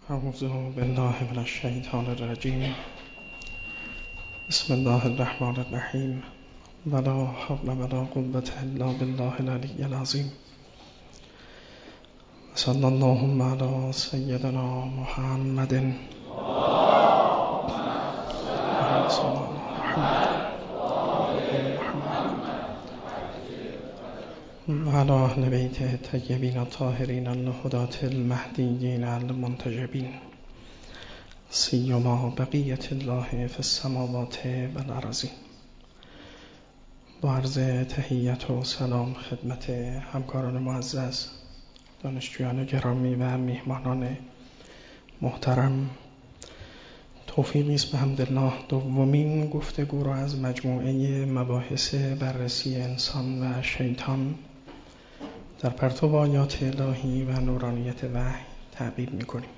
اعوذ بالله من الشیطان الرجیم. بسم الله الرحمن الرحیم. ولا حول ولا قوة الا بالله العلی العظیم. صلی الله علی سیدنا محمد وعلى اهل بیت الطیبین الطاهرین الهداة المهدیین المنتجبین، سیما بقیة الله فی السماوات والارضین. با عرض تحیت و سلام خدمت همکاران معزز، دانشجویان گرامی و میهمانان محترم، توفیقی است به حمدالله دومین گفتگو را از مجموعه مباحث بررسی انسان و شیطان در پرتو آیات الهی و نورانیت وحی تعقیب می‌کنیم.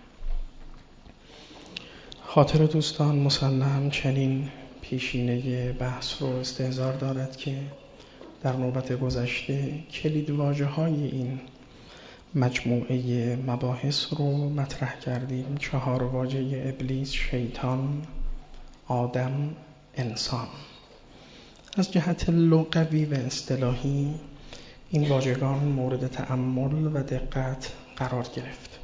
خاطر دوستان مسلم چنین پیشینه بحث رو استحضار دارد که در نوبت گذشته کلیدواژه‌های این مجموعه مباحث رو مطرح کردیم. 4 واژه: ابلیس، شیطان، آدم، انسان. از جهت لغوی و اصطلاحی این واژگان مورد تأمل و دقت قرار گرفت.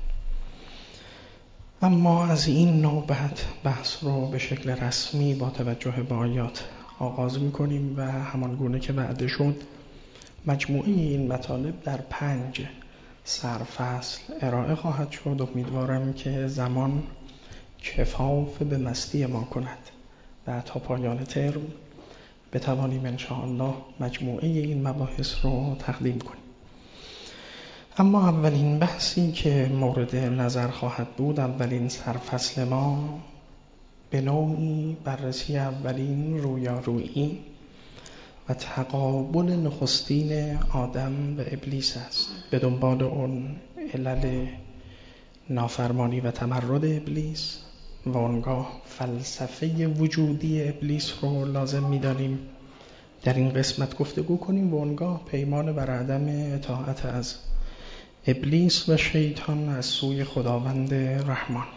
اما از این نوبت بحث رو به شکل رسمی با توجه به آیات آغاز می‌کنیم و همان گونه که وعده شد مجموعه این مطالب در 5 سرفصل ارائه خواهد شد. امیدوارم که زمان کفاف به مستی ما کند و تا پایان ترم بتوانیم انشاءالله مجموعه این مباحث رو تقدیم کنیم. اما اولین بحثی که مورد نظر خواهد بود، اولین سرفصل ما، به نوعی بررسی اولین رویارویی و تقابل نخستین آدم و ابلیس است. به دنبال اون علل نافرمانی و تمرد ابلیس و آنگاه فلسفه وجودی ابلیس رو لازم می‌دانیم در این قسمت گفتگو کنیم و آنگاه پیمان بر عدم اطاعت از ابلیس و شیطان از سوی خداوند رحمان.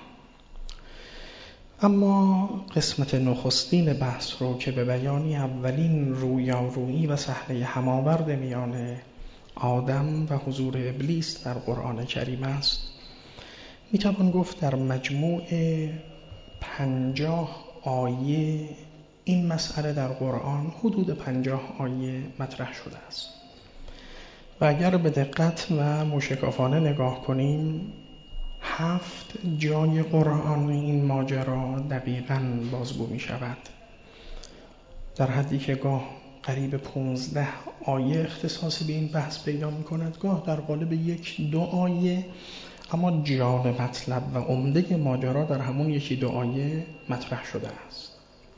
اما قسمت نخستین بحث رو که به بیانی اولین رویارویی و صحنه هماورد میان آدم و حضور ابلیس در قرآن کریم است، میتوان گفت در مجموع 50 آیه این مسئله در قرآن حدود 50 آیه مطرح شده است و اگر به دقت و موشکافانه نگاه کنیم 7 جای قرآن این ماجرا دقیقاً بازگو می شود، در حدی که گاه قریب 15 آیه اختصاصی به این بحث پیدا می کند، گاه در قالب 1-2 آیه، اما جان مطلب و عمده ماجرا در همون 1-2 آیه مطرح شده است.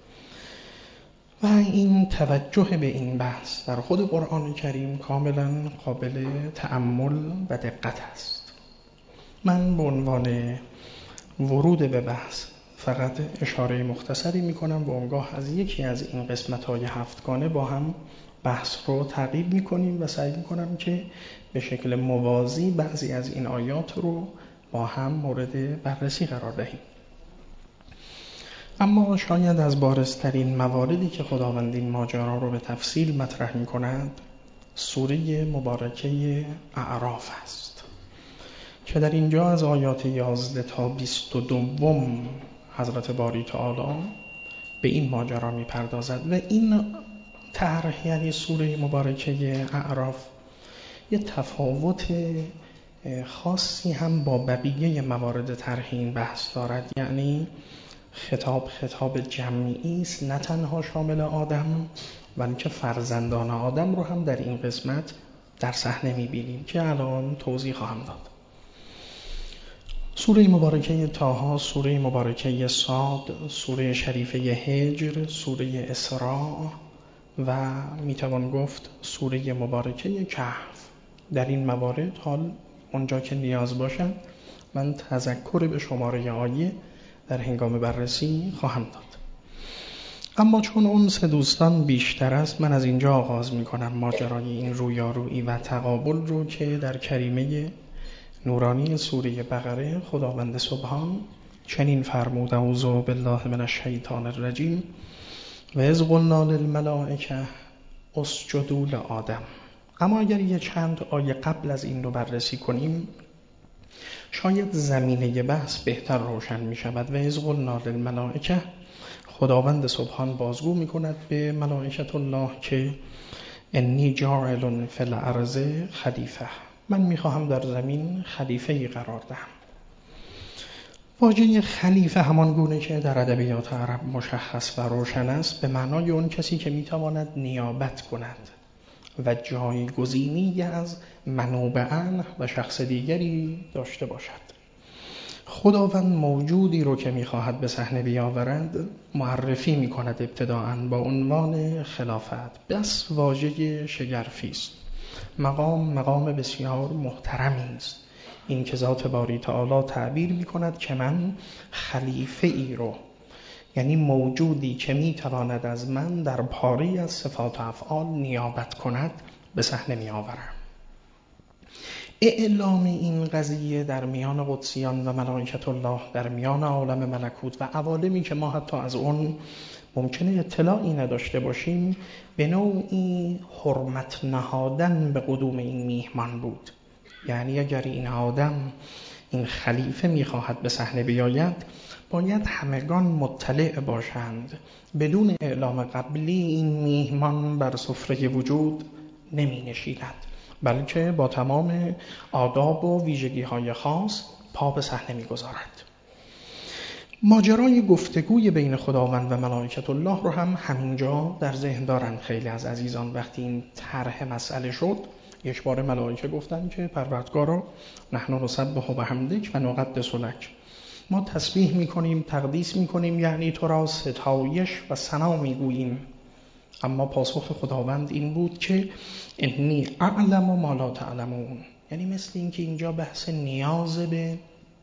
و این توجه به این بحث در خود قرآن کریم کاملا قابل تأمل و دقت است. من به عنوان ورود به بحث فقط اشاره مختصری می کنم و آنگاه از یکی از این قسمت‌های 7گانه با هم بحث رو تعقیب می کنیم و سعی می کنم که به شکل موازی بعضی از این آیات رو با هم مورد بررسی قرار دهیم. اما شاید از بارزترین مواردی که خداوند این ماجرا رو به تفصیل مطرح می کند سوره مبارکه اعراف است که در اینجا از آیات 11 تا 22 حضرت باری تعالی به این ماجرا می پردازد و این طرح، یعنی سوره مبارکه اعراف، یه تفاوت خاصی هم با بقیه موارد طرح این بحث دارد. یعنی خطاب جمعی است، نه تنها شامل آدم بلکه فرزندان آدم رو هم در این قسمت در صحنه می‌بینیم که الان توضیح خواهم داد. سوره مبارکه طه، سوره مبارکه صاد، سوره شریفه هجر، سوره اسراء و میتوان گفت سوره مبارکه کهف. در این موارد حال اونجا که نیاز باشد من تذکر به شماره آیه در هنگام بررسی خواهم داد. اما چون اون 3 دوستان بیشتر است، من از اینجا آغاز می کنم ماجرای این رویارویی و تقابل رو که در کریمه نورانی سوره بقره خداوند سبحان چنین فرمود: اعوذ بالله من الشیطان الرجیم و اذ قلنا للملائکه اسجدوا لآدم. اما اگر یه چند آیه قبل از این رو بررسی کنیم شاید زمینه بحث بهتر روشن می شود. و اذ قلنا للملائکه، خداوند سبحان بازگو می کند به ملائکت الله که انی جاعل فی الارض خلیفه، من می خواهم در زمین خلیفه‌ای قرار دهم. واژه خلیفه همان گونه که در ادبیات عرب مشخص و روشن است به معنای اون کسی که می تواند نیابت کند و جایگزینی از منوب عنه و شخص دیگری داشته باشد. خداوند موجودی رو که می‌خواهد به صحنه بیاورد معرفی می‌کند ابتداءً با عنوان خلافت. بس واژه شگرفی است. مقام بسیار محترمی است. این که ذات باری تعالی تعبیر می‌کند که من خلیفه ای رو، یعنی موجودی که می‌تواند از من در پاری از صفات و افعال نیابت کند به صحنه می‌آورم. اعلام این قضیه در میان قدسیان و ملائکت الله، در میان عالم ملکوت و عوالمی که ما حتی از اون ممکنه اطلاعی نداشته باشیم، به نوعی حرمت نهادن به قدوم این میهمان بود. یعنی اگر این آدم، این خلیفه میخواهد به صحنه بیاید، باید همگان مطلع باشند. بدون اعلام قبلی این میهمان بر سفره وجود نمی نشیند، بلکه با تمام آداب و ویژگی‌های خاص پا به صحنه می‌گذارد. ماجرای گفتگوی بین خداوند و ملائکت الله رو هم همینجا در ذهن دارن خیلی از عزیزان. وقتی این طرح مسئله شد، یک بار ملائکه گفتن که پروردگارا نحن نسبح بحمدک و نقدس لک، ما تسبیح می‌کنیم، تقدیس می‌کنیم، یعنی تو را ستایش و ثنا می‌گوییم. اما پاسخ خداوند این بود که انی اعلم ما لا تعلمون، یعنی مثل این که اینجا بحث نیاز به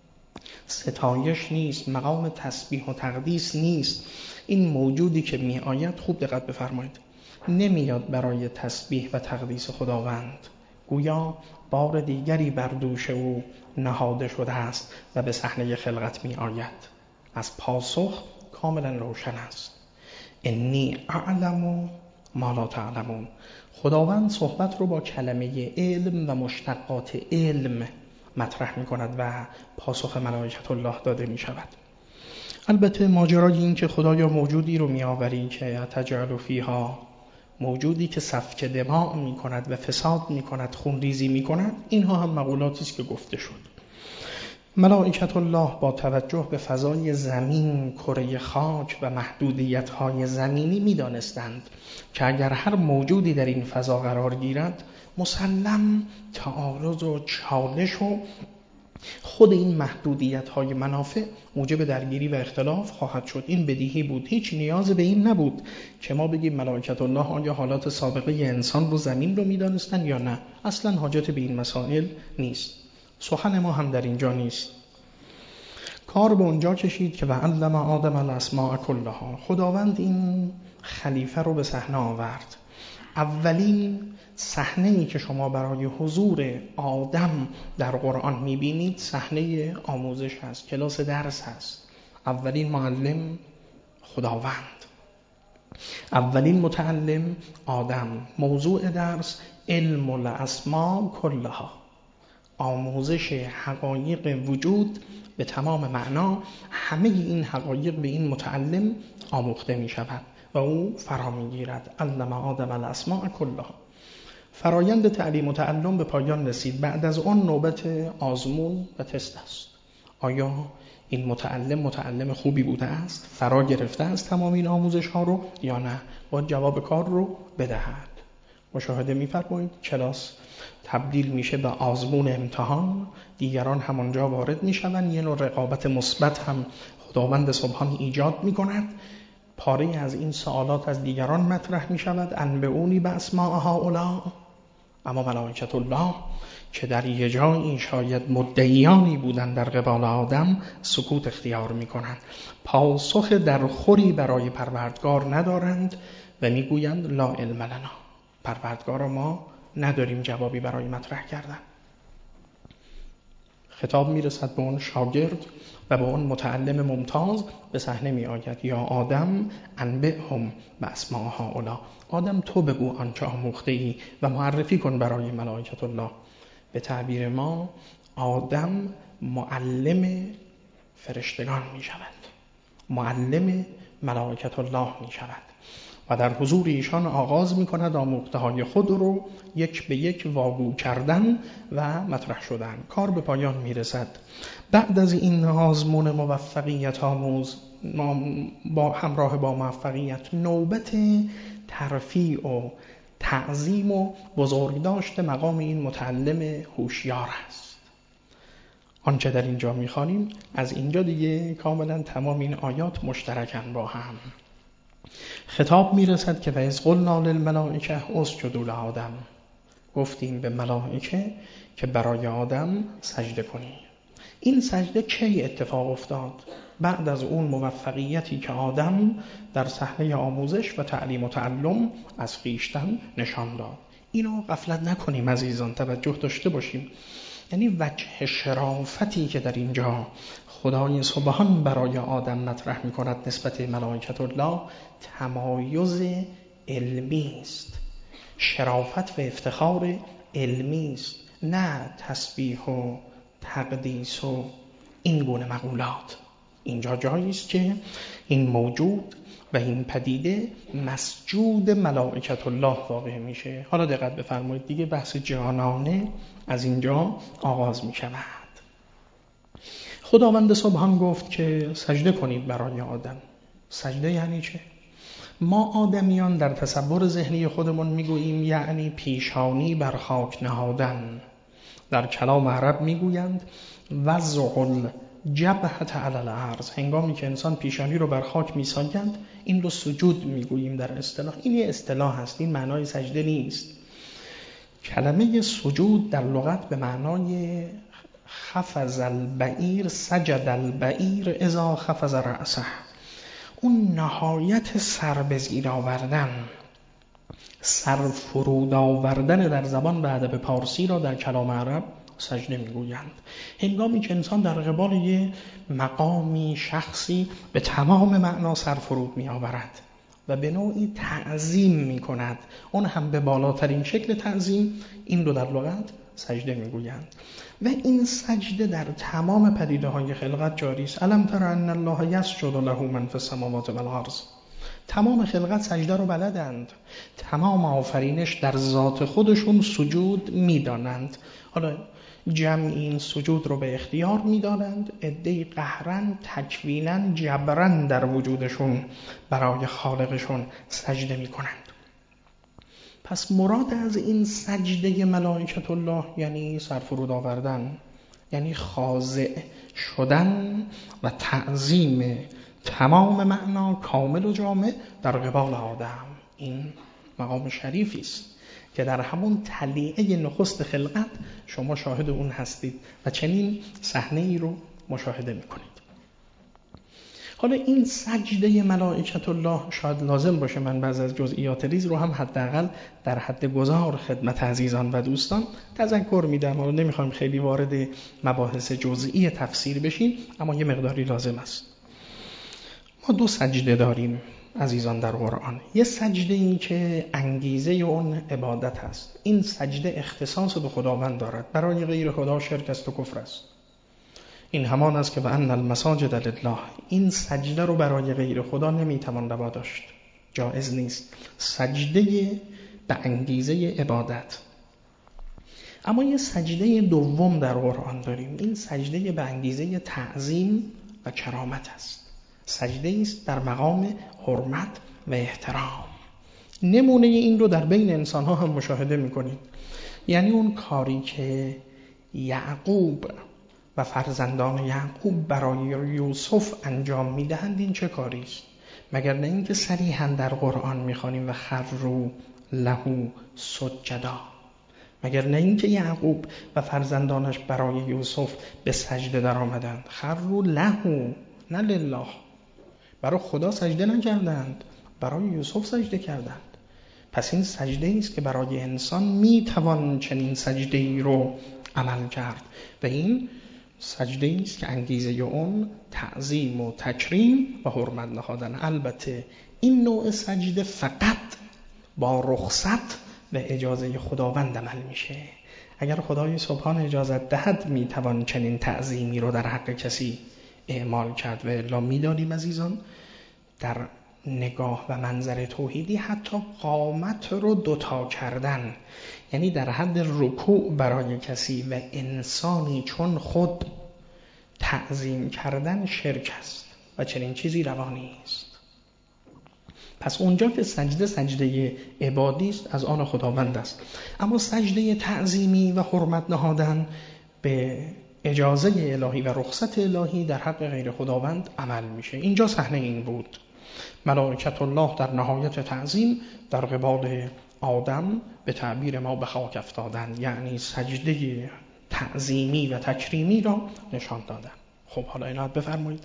ستایش نیست، مقام تسبیح و تقدیس نیست. این موجودی که می آید، خوب دقت بفرمایید، نمیاد برای تسبیح و تقدیس خداوند، گویا بار دیگری بر دوش او نهاده شده است و به صحنه خلقت می آید. از پاسخ کاملا روشن است. انی اعلم ما لا تعلمون. خداوند صحبت رو با کلمه علم و مشتقات علم مطرح می کند و پاسخ ملائکت الله داده می شود. البته ماجرای این که خدایا موجودی رو می آوری که تجعل فیها، موجودی که سفک دماء می کند و فساد می کند، خونریزی می کند، اینها هم مقولاتی است که گفته شد. ملائکت الله با توجه به فضای زمین، کره خاک و محدودیت‌های زمینی می‌دانستند که اگر هر موجودی در این فضا قرار گیرد، مسلم تعارض و چالش و خود این محدودیت‌های منافع موجب درگیری و اختلاف خواهد شد. این بدیهی بود، هیچ نیاز به این نبود که ما بگیم ملائکت الله آیا حالات سابقه انسان رو، زمین رو می‌دانستند یا نه. اصلاً حاجت به این مسائل نیست. سخن ما هم در اینجا نیست. کار به اونجا کشید که و علم آدم الاسماء کلها. خداوند این خلیفه رو به صحنه آورد. اولین صحنه‌ای که شما برای حضور آدم در قرآن می‌بینید صحنه آموزش هست، کلاس درس هست. اولین معلم خداوند، اولین متعلم آدم. موضوع درس علم الاسماء کلها، آموزش حقایق وجود به تمام معنا. همه این حقایق به این متعلم آموخته می شود و او فرا می گیرد. علم آدم الاسماء کلها. فرایند تعلیم و تعلم به پایان رسید. بعد از آن نوبت آزمون و تست است. آیا این متعلم خوبی بوده است؟ فرا گرفته است تمام این آموزش ها رو یا نه؟ باید جواب کار رو بدهد. مشاهده می‌فرمایید کلاس تبدیل میشه به آزمون امتحان، دیگران همانجا وارد میشوند، یه نوع رقابت مثبت هم خداوند سبحان ایجاد میکند. پاره از این سوالات از دیگران مطرح میشود، انبئونی باسماء هؤلاء. اما ملائکت الله که در یه جایی شاید مدعیانی بودند در قبال آدم، سکوت اختیار میکنند، پاسخ درخوری برای پروردگار ندارند و میگویند لا علم لنا، پروردگار ما نداریم جوابی برای مطرح کردن. خطاب میرسد به اون شاگرد و به اون متعلم ممتاز، به صحنه می آید یا آدم انبئهم باسماء هؤلاء، آدم تو بگو آنچه آموخته ای و معرفی کن برای ملائکت الله. به تعبیر ما آدم معلم فرشتگان می شود، معلم ملائکت الله می شود و در حضور ایشان آغاز می کند آموخته های خود رو یک به یک واگو کردن و مطرح شدن. کار به پایان می رسد. بعد از این آزمون موفقیت آموز با همراه با موفقیت، نوبت ترفیع و تعظیم و بزرگداشت مقام این متعلم هوشیار است. آنچه در اینجا می‌خوانیم از اینجا دیگه کاملا تمام این آیات مشترکن با هم. خطاب میرسد که و اذ قلنا للملائکه اسجدوا لآدم، گفتیم به ملائکه که برای آدم سجده کنید. این سجده کی اتفاق افتاد؟ بعد از اون موفقیتی که آدم در صحنه آموزش و تعلیم و تعلم از خویشتن نشان داد. اینو غفلت نکنیم عزیزان، توجه داشته باشیم. یعنی وجه شرافتی که در اینجا خدای سبحان برای آدم مطرح می کند نسبت ملائکت الله، تمایز علمی است، شرافت و افتخار علمی است، نه تسبیح و تقدیس و این گونه مقولات. اینجا جایی است که این موجود و این پدیده مسجود ملائکت الله واقع میشه. حالا دقت بفرمایید دیگه، بحث جانانه از اینجا آغاز می شود. خداوند سبحان گفت که سجده کنید برای آدم. سجده یعنی چه؟ ما آدمیان در تصور ذهنی خودمون میگوییم یعنی پیشانی بر خاک نهادن. در کلام عرب میگویند وضع الجبهة علی الارض، هنگامی که انسان پیشانی رو بر خاک میساید این رو سجود میگوییم در اصطلاح. این یه اصطلاح هست، این معنای سجده نیست. کلمه سجود در لغت به معنای خفض البعیر سجد البعیر اذا خفض رأسه، اون نهایت سر به زیر آوردن، سر فرود آوردن در زبان به ادب پارسی را در کلام عرب سجده میگویند. هنگامی که انسان در قبال یه مقامی شخصی به تمام معنا سر فرود می آورد و به نوعی تعظیم می کند، اون هم به بالاترین شکل تعظیم، این رو در لغت سجده میگویند. و این سجده در تمام پدیده های خلقت جاری است. الم تر ان الله یسجد له من فی السماوات والارض، تمام خلقت سجده رو بلدند، تمام آفرینش در ذات خودشون سجود میدانند. حالا جمع این سجود رو به اختیار میدانند، عده‌ای قهرن تکوینن جبرن در وجودشون برای خالقشون سجده میکنند. پس مراد از این سجده ملائکت الله یعنی سرفرود آوردن، یعنی خاضع شدن و تعظیم تمام معنا کامل و جامع در قبال آدم. این مقام شریفی است که در همون طلیعه نخست خلقت شما شاهد اون هستید و چنین صحنه ای رو مشاهده میکنید. حالا این سجده ملائکت الله شاید لازم باشه من بعض از جزئیات ریز رو هم حداقل در حد گذار خدمت عزیزان و دوستان تذکر میدم. حالا نمیخوایم خیلی وارد مباحث جزئی تفسیر بشیم، اما یه مقداری لازم است. ما دو سجده داریم عزیزان در قرآن. یه سجده این که انگیزه اون عبادت هست، این سجده اختصاص به خداوند دارد، برای غیر خدا شرک است و کفر است. این همان است که وان المساجد لله، این سجده رو برای غیر خدا نمیتوان روا داشت، جایز نیست، سجده به انگیزه عبادت. اما یه سجده دوم در قرآن داریم، این سجده به انگیزه تعظیم و کرامت است، سجده است در مقام حرمت و احترام. نمونه این رو در بین انسان ها هم مشاهده میکنید. یعنی اون کاری که یعقوب و فرزندان یعقوب برای یوسف انجام میدهند، این چه کاری است؟ مگر نه اینکه صریحاً در قرآن میخوانیم و خروا له سجدا، مگر نه اینکه یعقوب و فرزندانش برای یوسف به سجده در آمدند؟ خروا له نه لله، برای خدا سجده نکردند، برای یوسف سجده کردند. پس این سجده است که برای انسان میتوان چنین سجده ای رو عمل کرد و این سجده است که انگیزه اون تعظیم و تکریم و حرمت نهادن. البته این نوع سجده فقط با رخصت و اجازه خداوند عمل میشه. اگر خدای سبحان اجازت دهد میتوان چنین تعظیمی رو در حق کسی اعمال کرد. و الا میدانیم عزیزان در نگاه و منظر توحیدی حتی قامت رو دوتا کردن، یعنی در حد رکوع برای کسی و انسانی چون خود تعظیم کردن شرک است و چنین چیزی روا نیست. پس اونجا که سجده عبادی است از آن خداوند است، اما سجده تعظیمی و حرمت نهادن به اجازه الهی و رخصت الهی در حق غیر خداوند عمل میشه. اینجا صحنه این بود، ملائکت الله در نهایت تعظیم در قبال آدم به تعبیر ما به خاک افتادن، یعنی سجده تعظیمی و تکریمی را نشان دادن. خب حالا عنایت بفرمایید.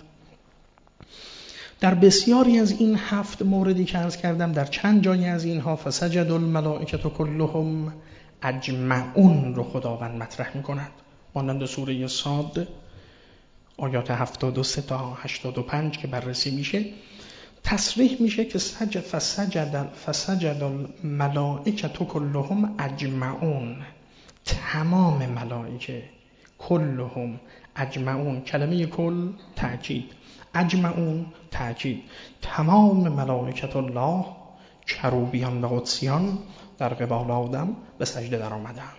در بسیاری از این 7 موردی که عرض کردم، در چند جایی از اینها فسجد الملائکة کلهم اجمعون رو خداوند مطرح می‌کند. مانند سوره صاد آیات 73 تا 85 که بررسی میشه تصریح میشه که فسجد الملائکة کلهم اجمعون، تمام ملائکه، کلهم اجمعون، کلمه کل تأکید، اجمعون تأکید، تمام ملائکت الله کروبیان و قدسیان در قبال آدم به سجده در آمدند.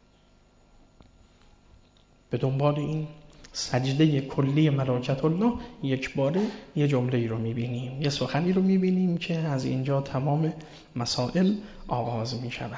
به دنبال این سجده کلی ملائکت الله یک باره یه جمله رو میبینیم، یه سخنی رو میبینیم که از اینجا تمام مسائل آغاز میشود.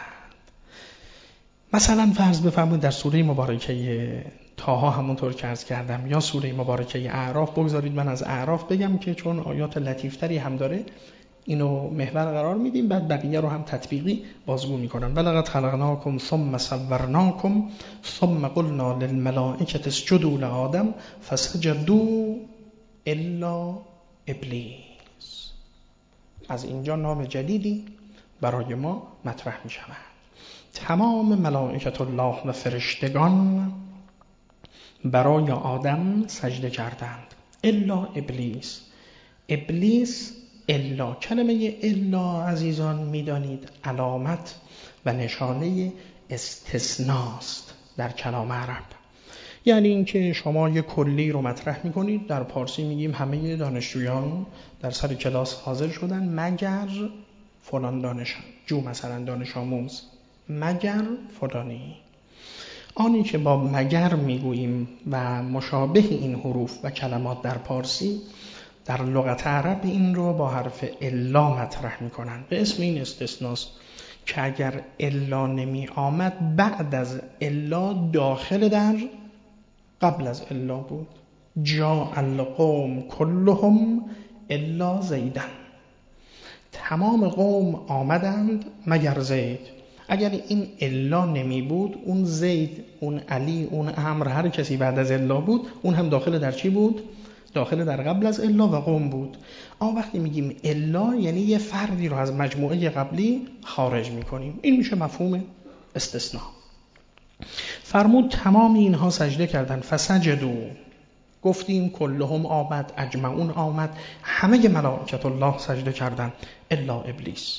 مثلا فرض بفرمایید در سوره مبارکه طه همونطور که عرض کردم، یا سوره مبارکه اعراف، بگذارید من از اعراف بگم که چون آیات لطیفتری هم داره اینو محور قرار میدیم، بعد بقیه رو هم تطبیقی بازگو میکنم. ولقد خلقناکم ثم صورناکم ثم قلنا للملائکة اسجدوا لآدم فسجدوا الا ابلیس. از اینجا نام جدیدی برای ما مطرح میشود. تمام ملائکت الله و فرشتگان برای آدم سجده کردند الا ابلیس. ابلیس الا، کلمه الا عزیزان میدانید علامت و نشانه استثناست در کلام عرب. یعنی اینکه شما یک کلی رو مطرح میکنید، در پارسی میگیم همه دانشجویان در سر کلاس حاضر شدن مگر فلان دانشجو، مثلا دانش آموز، مگر فلانی. آنی که با مگر میگوییم و مشابه این حروف و کلمات در پارسی، در لغت عرب این رو با حرف الا مطرح میکنن به اسم این استثناست که اگر الا نمی آمد بعد از الا داخل در قبل از الا بود. جاء القوم کلهم الا زیدن، تمام قوم آمدند مگر زید. اگر این الا نمی بود، اون زید، اون علی، اون عمرو، هر کسی بعد از الا بود، اون هم داخل در چی بود؟ داخل در قبل از الا و قوم بود. اما وقتی میگیم الا یعنی یه فردی رو از مجموعه قبلی خارج میکنیم. این میشه مفهوم استثناء. فرمود تمام اینها سجده کردن. فسجدوا، گفتیم کلهم آمد، اجمعون آمد، همه ملائکت الله سجده کردن الا ابلیس.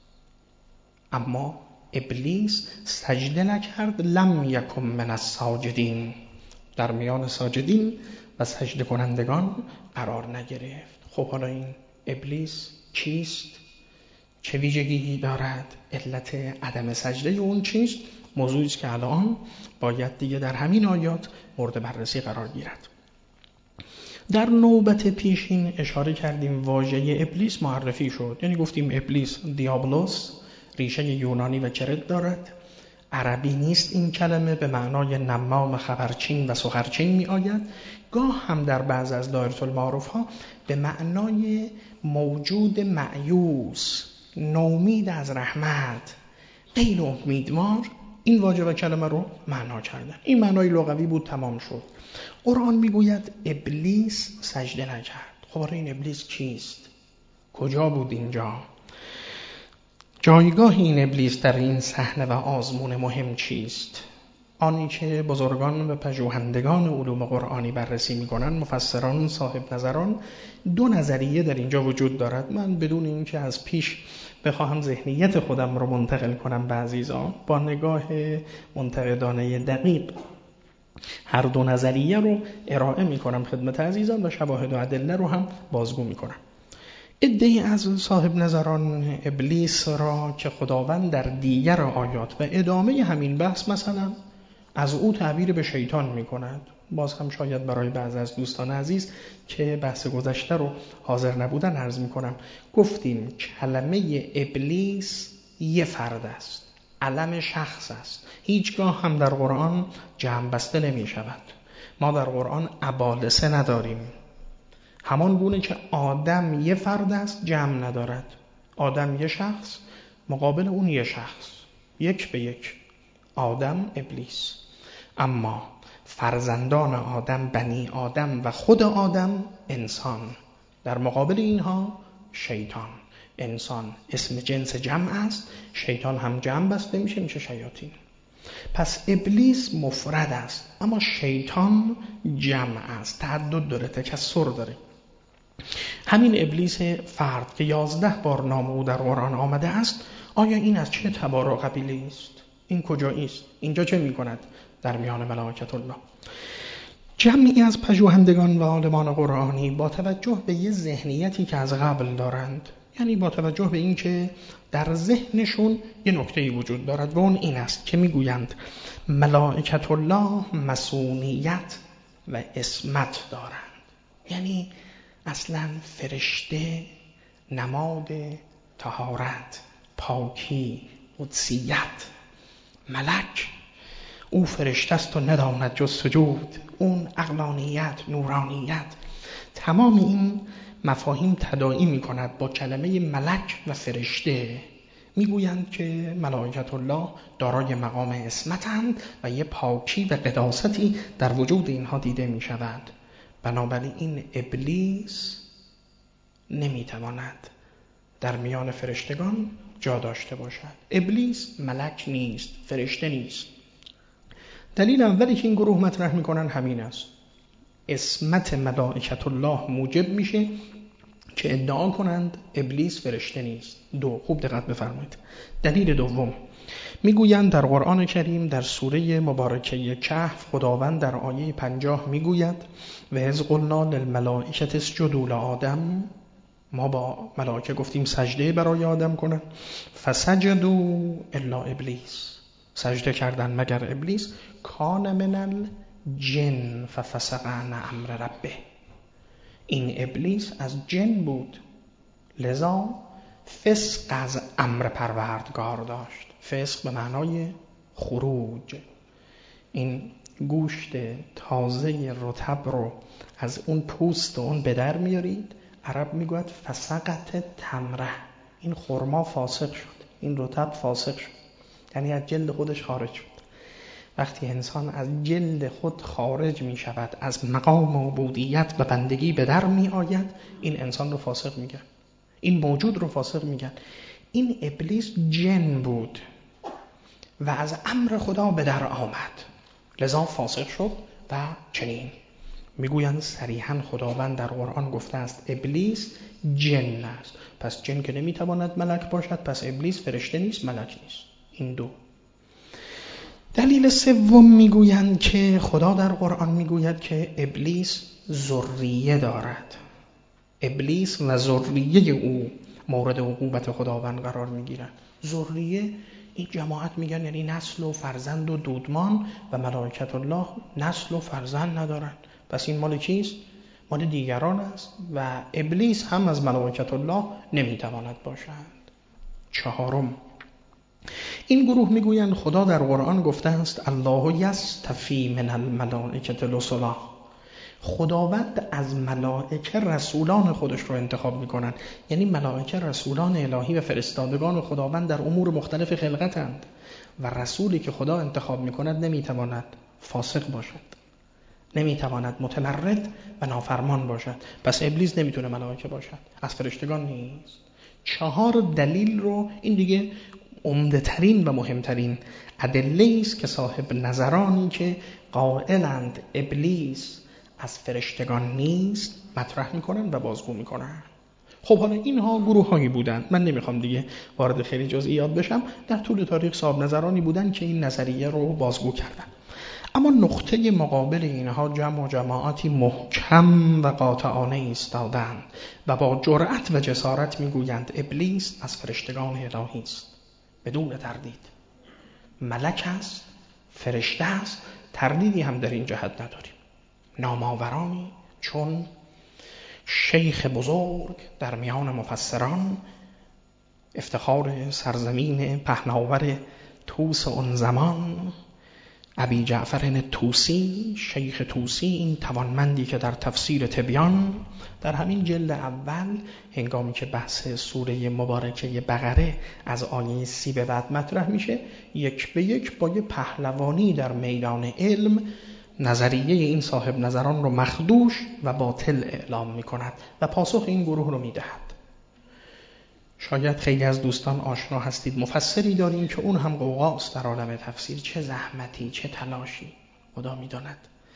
اما ابلیس سجده نکرد، لم یکن من الساجدین، در میان ساجدین و سجده کنندگان قرار نگرفت. خب حالا این ابلیس کیست؟ چه ویژگی دارد؟ علت عدم سجده اون چیست؟ موضوعی است که الان باید دیگه در همین آیات مورد بررسی قرار گیرد. در نوبت پیشین اشاره کردیم واژه ابلیس معرفی شد، یعنی گفتیم ابلیس، دیابلوس، ریشه یونانی و کرد دارد. عربی نیست این کلمه، به معنای نمام، خبرچین و سخرچین می آید. گاه هم در بعض از دایره المعارف ها به معنای موجود مأیوس، نومید از رحمت، غیر امیدوار، این واژه و کلمه رو معنا کردن. این معنای لغوی بود، تمام شد. قرآن میگوید ابلیس سجده نکرد. خب این ابلیس کیست؟ کجا بود اینجا؟ جایگاه این ابلیس در این صحنه و آزمون مهم چیست؟ آنی که بزرگان و پژوهندگان علوم قرآنی بررسی می‌کنند، مفسران صاحب نظران، دو نظریه در اینجا وجود دارد. من بدون اینکه از پیش بخواهم ذهنیت خودم رو منتقل کنم به عزیزان، با نگاه منتقدانه دقیق هر دو نظریه رو ارائه می‌کنم خدمت عزیزان و شواهد و ادله رو هم بازگو می‌کنم. عده‌ای از صاحب نظران ابلیس را که خداوند در دیگر آیات و ادامه همین بحث مثلا از او تعبیر به شیطان می کند. باز هم شاید برای بعضی از دوستان عزیز که بحث گذشته رو حاضر نبودن عرض می کنم. گفتیم کلمه ابلیس یه فرد است، علم شخص است، هیچگاه هم در قرآن جمع بسته نمی شود. ما در قرآن ابالسه نداریم، همان گونه که آدم یه فرد است جمع ندارد. آدم یه شخص، مقابل اون یه شخص، یک به یک، آدم ابلیس. اما فرزندان آدم، بنی آدم و خود آدم انسان، در مقابل اینها شیطان. انسان اسم جنس جمع است، شیطان هم جمع بسته میشه شیاطین. پس ابلیس مفرد است اما شیطان جمع است، تعدد داره، تکثر داره. همین ابلیس فرد که 11 بار نام او در قرآن آمده است، آیا این از چه تبار و قبیله است؟ این کجایی است؟ اینجا چه می کند در میان ملائکت الله؟ جمعی از پژوهندگان و عالمان قرآنی با توجه به یه ذهنیتی که از قبل دارند، یعنی با توجه به این که در ذهنشون یه نکته‌ای وجود دارد و اون این است که میگویند ملائکت الله مسئولیت و عصمت دارند. یعنی اصلا فرشته نماد طهارت، پاکی، قدسیت. ملک او فرشته است و نداند جز سجود، اون عقلانیت، نورانیت. تمام این مفاهیم تداعی می کند با کلمه ملک و فرشته. میگویند که ملائکت الله دارای مقام عصمتند و یه پاکی و قداستی در وجود اینها دیده می شود. بنابراین این ابلیس نمیتواند در میان فرشتگان جا داشته باشد. ابلیس ملک نیست، فرشته نیست. دلیل اولی که این گروه مطرح میکنن همین است. عصمت ملائکت الله موجب میشه که ادعا کنند ابلیس فرشته نیست. دو، خوب دقت بفرمایید. دلیل دوم، میگویند در قرآن کریم در سوره مبارکه کهف خداوند در آیه 50 میگوید و اذ قلنا للملائکة اسجدوا لآدم، ما با ملائکه گفتیم سجده برای آدم کنن، فسجدوا الا ابلیس، سجده کردن مگر ابلیس، کان من الجن ففسق عن امر ربه، این ابلیس از جن بود لذا فسق از امر پروردگار داشت. فسق به معنای خروج. این گوشت تازه رطب رو از اون پوست و اون به در میارید، عرب میگوید فسقت تمره، این خرما فاسق شد، این رطب فاسق شد، یعنی از جلد خودش خارج شد. وقتی انسان از جلد خود خارج می شود، از مقام عبودیت و بندگی به در می آید، این انسان رو فاسق میگن، این موجود رو فاسق میگن. این ابلیس جن بود و از امر خدا به در آمد لذا فاسق شد و چنین میگویند صریحا خداوند در قرآن گفته است ابلیس جن است. پس جن که نمیتواند ملک باشد، پس ابلیس فرشته نیست، ملک نیست. این دو. دلیل سوم میگویند که خدا در قرآن میگوید که ابلیس ذریه دارد. ابلیس و ذریه او مورد عقوبت خداوند قرار میگیرند. ذریه این جماعت میگن یعنی نسل و فرزند و دودمان، و ملائکت الله نسل و فرزند ندارند. پس این مال کیست؟ مال دیگران است و ابلیس هم از ملائکت الله نمیتواند باشد. چهارم، این گروه میگویند خدا در قرآن گفته است الله یصطفی من الملائکة رسلا، خداوند از ملائکه رسولان خودش رو انتخاب میکنن. یعنی ملائکه رسولان الهی و فرستادگان خداوند در امور مختلف خلقتند و رسولی که خدا انتخاب میکند نمیتواند فاسق باشد، نمیتواند متمرد و نافرمان باشد. پس ابلیس نمیتونه ملائکه باشد، از فرشتگان نیست. 4 دلیل رو این دیگه عمده ترین و مهمترین ادله است که صاحب نظرانی که قائلند ابلیس از فرشتگان نیست مطرح میکنن و بازگو میکنن. خب حالا اینها گروه هایی بودن، من نمیخوام دیگه وارد خیلی جزئیات بشم. در طول تاریخ صاحب نظرانی بودن که این نظریه رو بازگو کردن. اما نقطه مقابل اینها جمع و جماعتی محکم و قاطعانه ایستادند و با جرأت و جسارت میگویند ابلیس از فرشتگان الهی است، بدون تردید. ملک است، فرشته است، تردیدی هم در این جهت نداریم. نامآورانی چون شیخ بزرگ در میان مفسران، افتخار سرزمین پهناور توس اون زمان، ابی جعفر طوسی، شیخ طوسی، این توانمندی که در تفسیر تبیان در همین جلد اول هنگامی که بحث سوره مبارکه بقره از آیه 30 به بعد مطرح میشه، یک به یک با یه پهلوانی در میدان علم نظریه این صاحب نظران رو مخدوش و باطل اعلام میکند و پاسخ این گروه رو میدهد. شاید خیلی از دوستان آشنا هستید، مفسری داریم که اون هم قوقاست در عالم تفسیر، چه زحمتی چه تلاشی خدا میداند.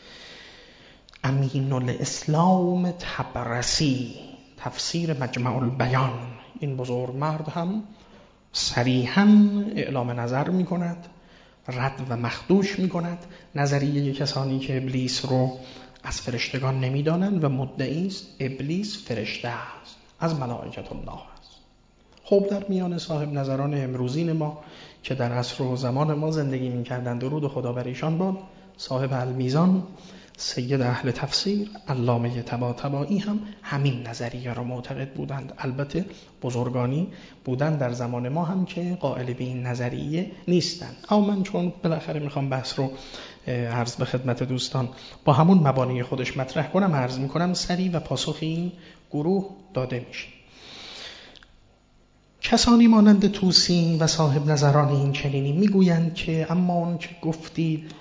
امین الاسلام طبرسی، تفسیر مجمع البیان، این بزرگ مرد هم صریحاً اعلام نظر میکند، رد و مخدوش میکند نظریه کسانی که ابلیس رو از فرشتگان نمیدانند و مدعی است ابلیس فرشته است، از ملائکة الله است. خب در میان صاحب نظران امروزین ما که در عصر و زمان ما زندگی میکردند، درود خدا بر ایشان باد، صاحب المیزان، سید اهل تفسیر، علامه طباطبایی هم همین نظریه را معتقد بودند. البته بزرگانی بودند در زمان ما هم که قائل به این نظریه نیستند. اما من چون بالاخره میخوام بحث رو عرض به خدمت دوستان با همون مبانی خودش مطرح کنم، عرض میکنم سری و پاسخ این گروه داده میشه. کسانی مانند طوسی و صاحب نظران این چنینی میگویند که اما اون که گفتید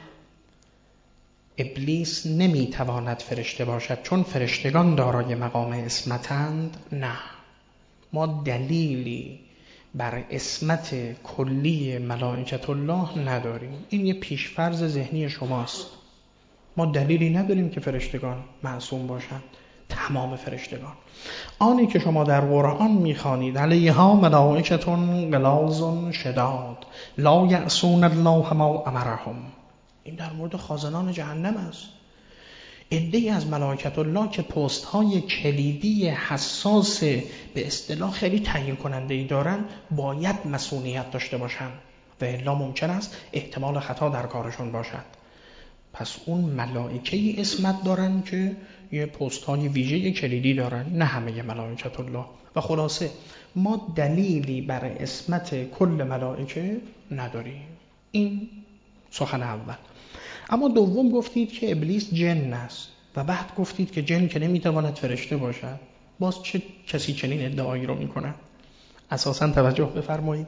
ابلیس نمیتواند فرشته باشد چون فرشتگان دارای مقام عصمتند، نه، ما دلیلی بر عصمت کلی ملائکة الله نداریم. این یه پیشفرض ذهنی شماست. ما دلیلی نداریم که فرشتگان معصوم باشند، تمام فرشتگان. آنی که شما در قرآن میخوانید علیها ملائکة غلاظ شداد لا یعصون الله ما امرهم، این در مورد خازنان جهنم است. عده‌ای از ملائکة الله که پست های کلیدی حساس به اصطلاح خیلی تعیین کننده‌ای دارن باید مسئولیت داشته باشن و الا ممکن است احتمال خطا در کارشون باشد. پس اون ملائکه‌ای عصمت دارن که یه پست های ویژه کلیدی دارن، نه همه ملائکة الله. و خلاصه ما دلیلی بر عصمت کل ملائکه نداریم. این سخن اول. اما دوم گفتید که ابلیس جن است و بعد گفتید که جن که نمیتواند فرشته باشد. باز چه کسی چنین ادعایی رو میکنه؟ اساساً توجه بفرمایید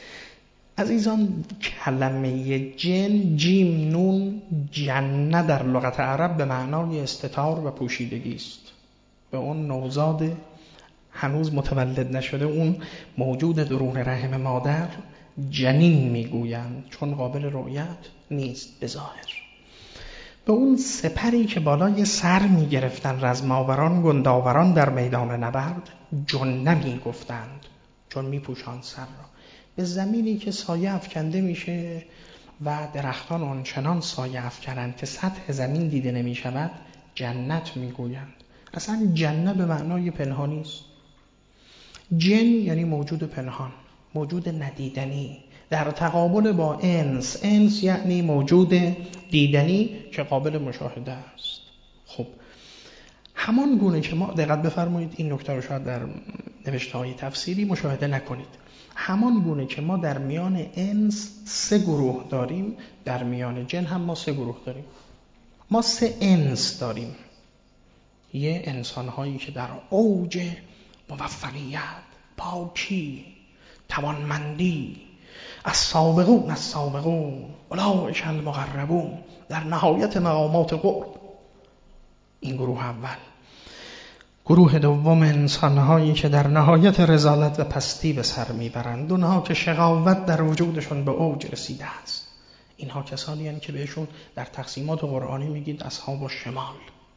عزیزان، کلمه جن، جیم نون، جنه در لغت عرب به معنای استتار و پوشیدگی است. به اون نوزاد هنوز متولد نشده، اون موجود درون رحم مادر جنین میگویند چون قابل رؤیت نیست به ظاهر. به اون سپری که بالای سر میگرفتن رزماوران گنداوران در میدان نبرد جنه میگفتند چون میپوشاند سر را. به زمینی که سایه افکنده میشه و درختان آنچنان سایه افکنند که سطح زمین دیده نمیشود جنت میگویند. اصلا جنه به معنای پنهانی است. جن یعنی موجود پنهان، موجود ندیدنی، در تقابل با انس. انس یعنی موجود دیدنی که قابل مشاهده است. خب همان گونه که ما، دقت بفرمایید این نکته رو شاید در نوشته‌های تفسیری مشاهده نکنید، همان گونه که ما در میان انس 3 گروه داریم، در میان جن هم ما 3 گروه داریم. ما 3 انس داریم. یه انسان‌هایی که در اوج موفقیت، پاکی، توانمندی، السابقون اولئک المقربون، در نهایت مقامات قرب. این گروه اول. گروه دوم انسان‌هایی که در نهایت رذالت و پستی به سر میبرند، اونها که شقاوت در وجودشون به اوج رسیده است. اینها کسانی هستند که بهشون در تقسیمات قرآنی میگید اصحاب الشمال.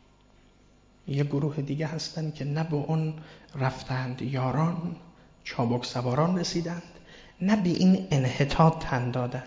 یه گروه دیگه هستند که نه به اون رفتند یاران چابک سواران رسیدند، نه به این انحطاط تن دادند.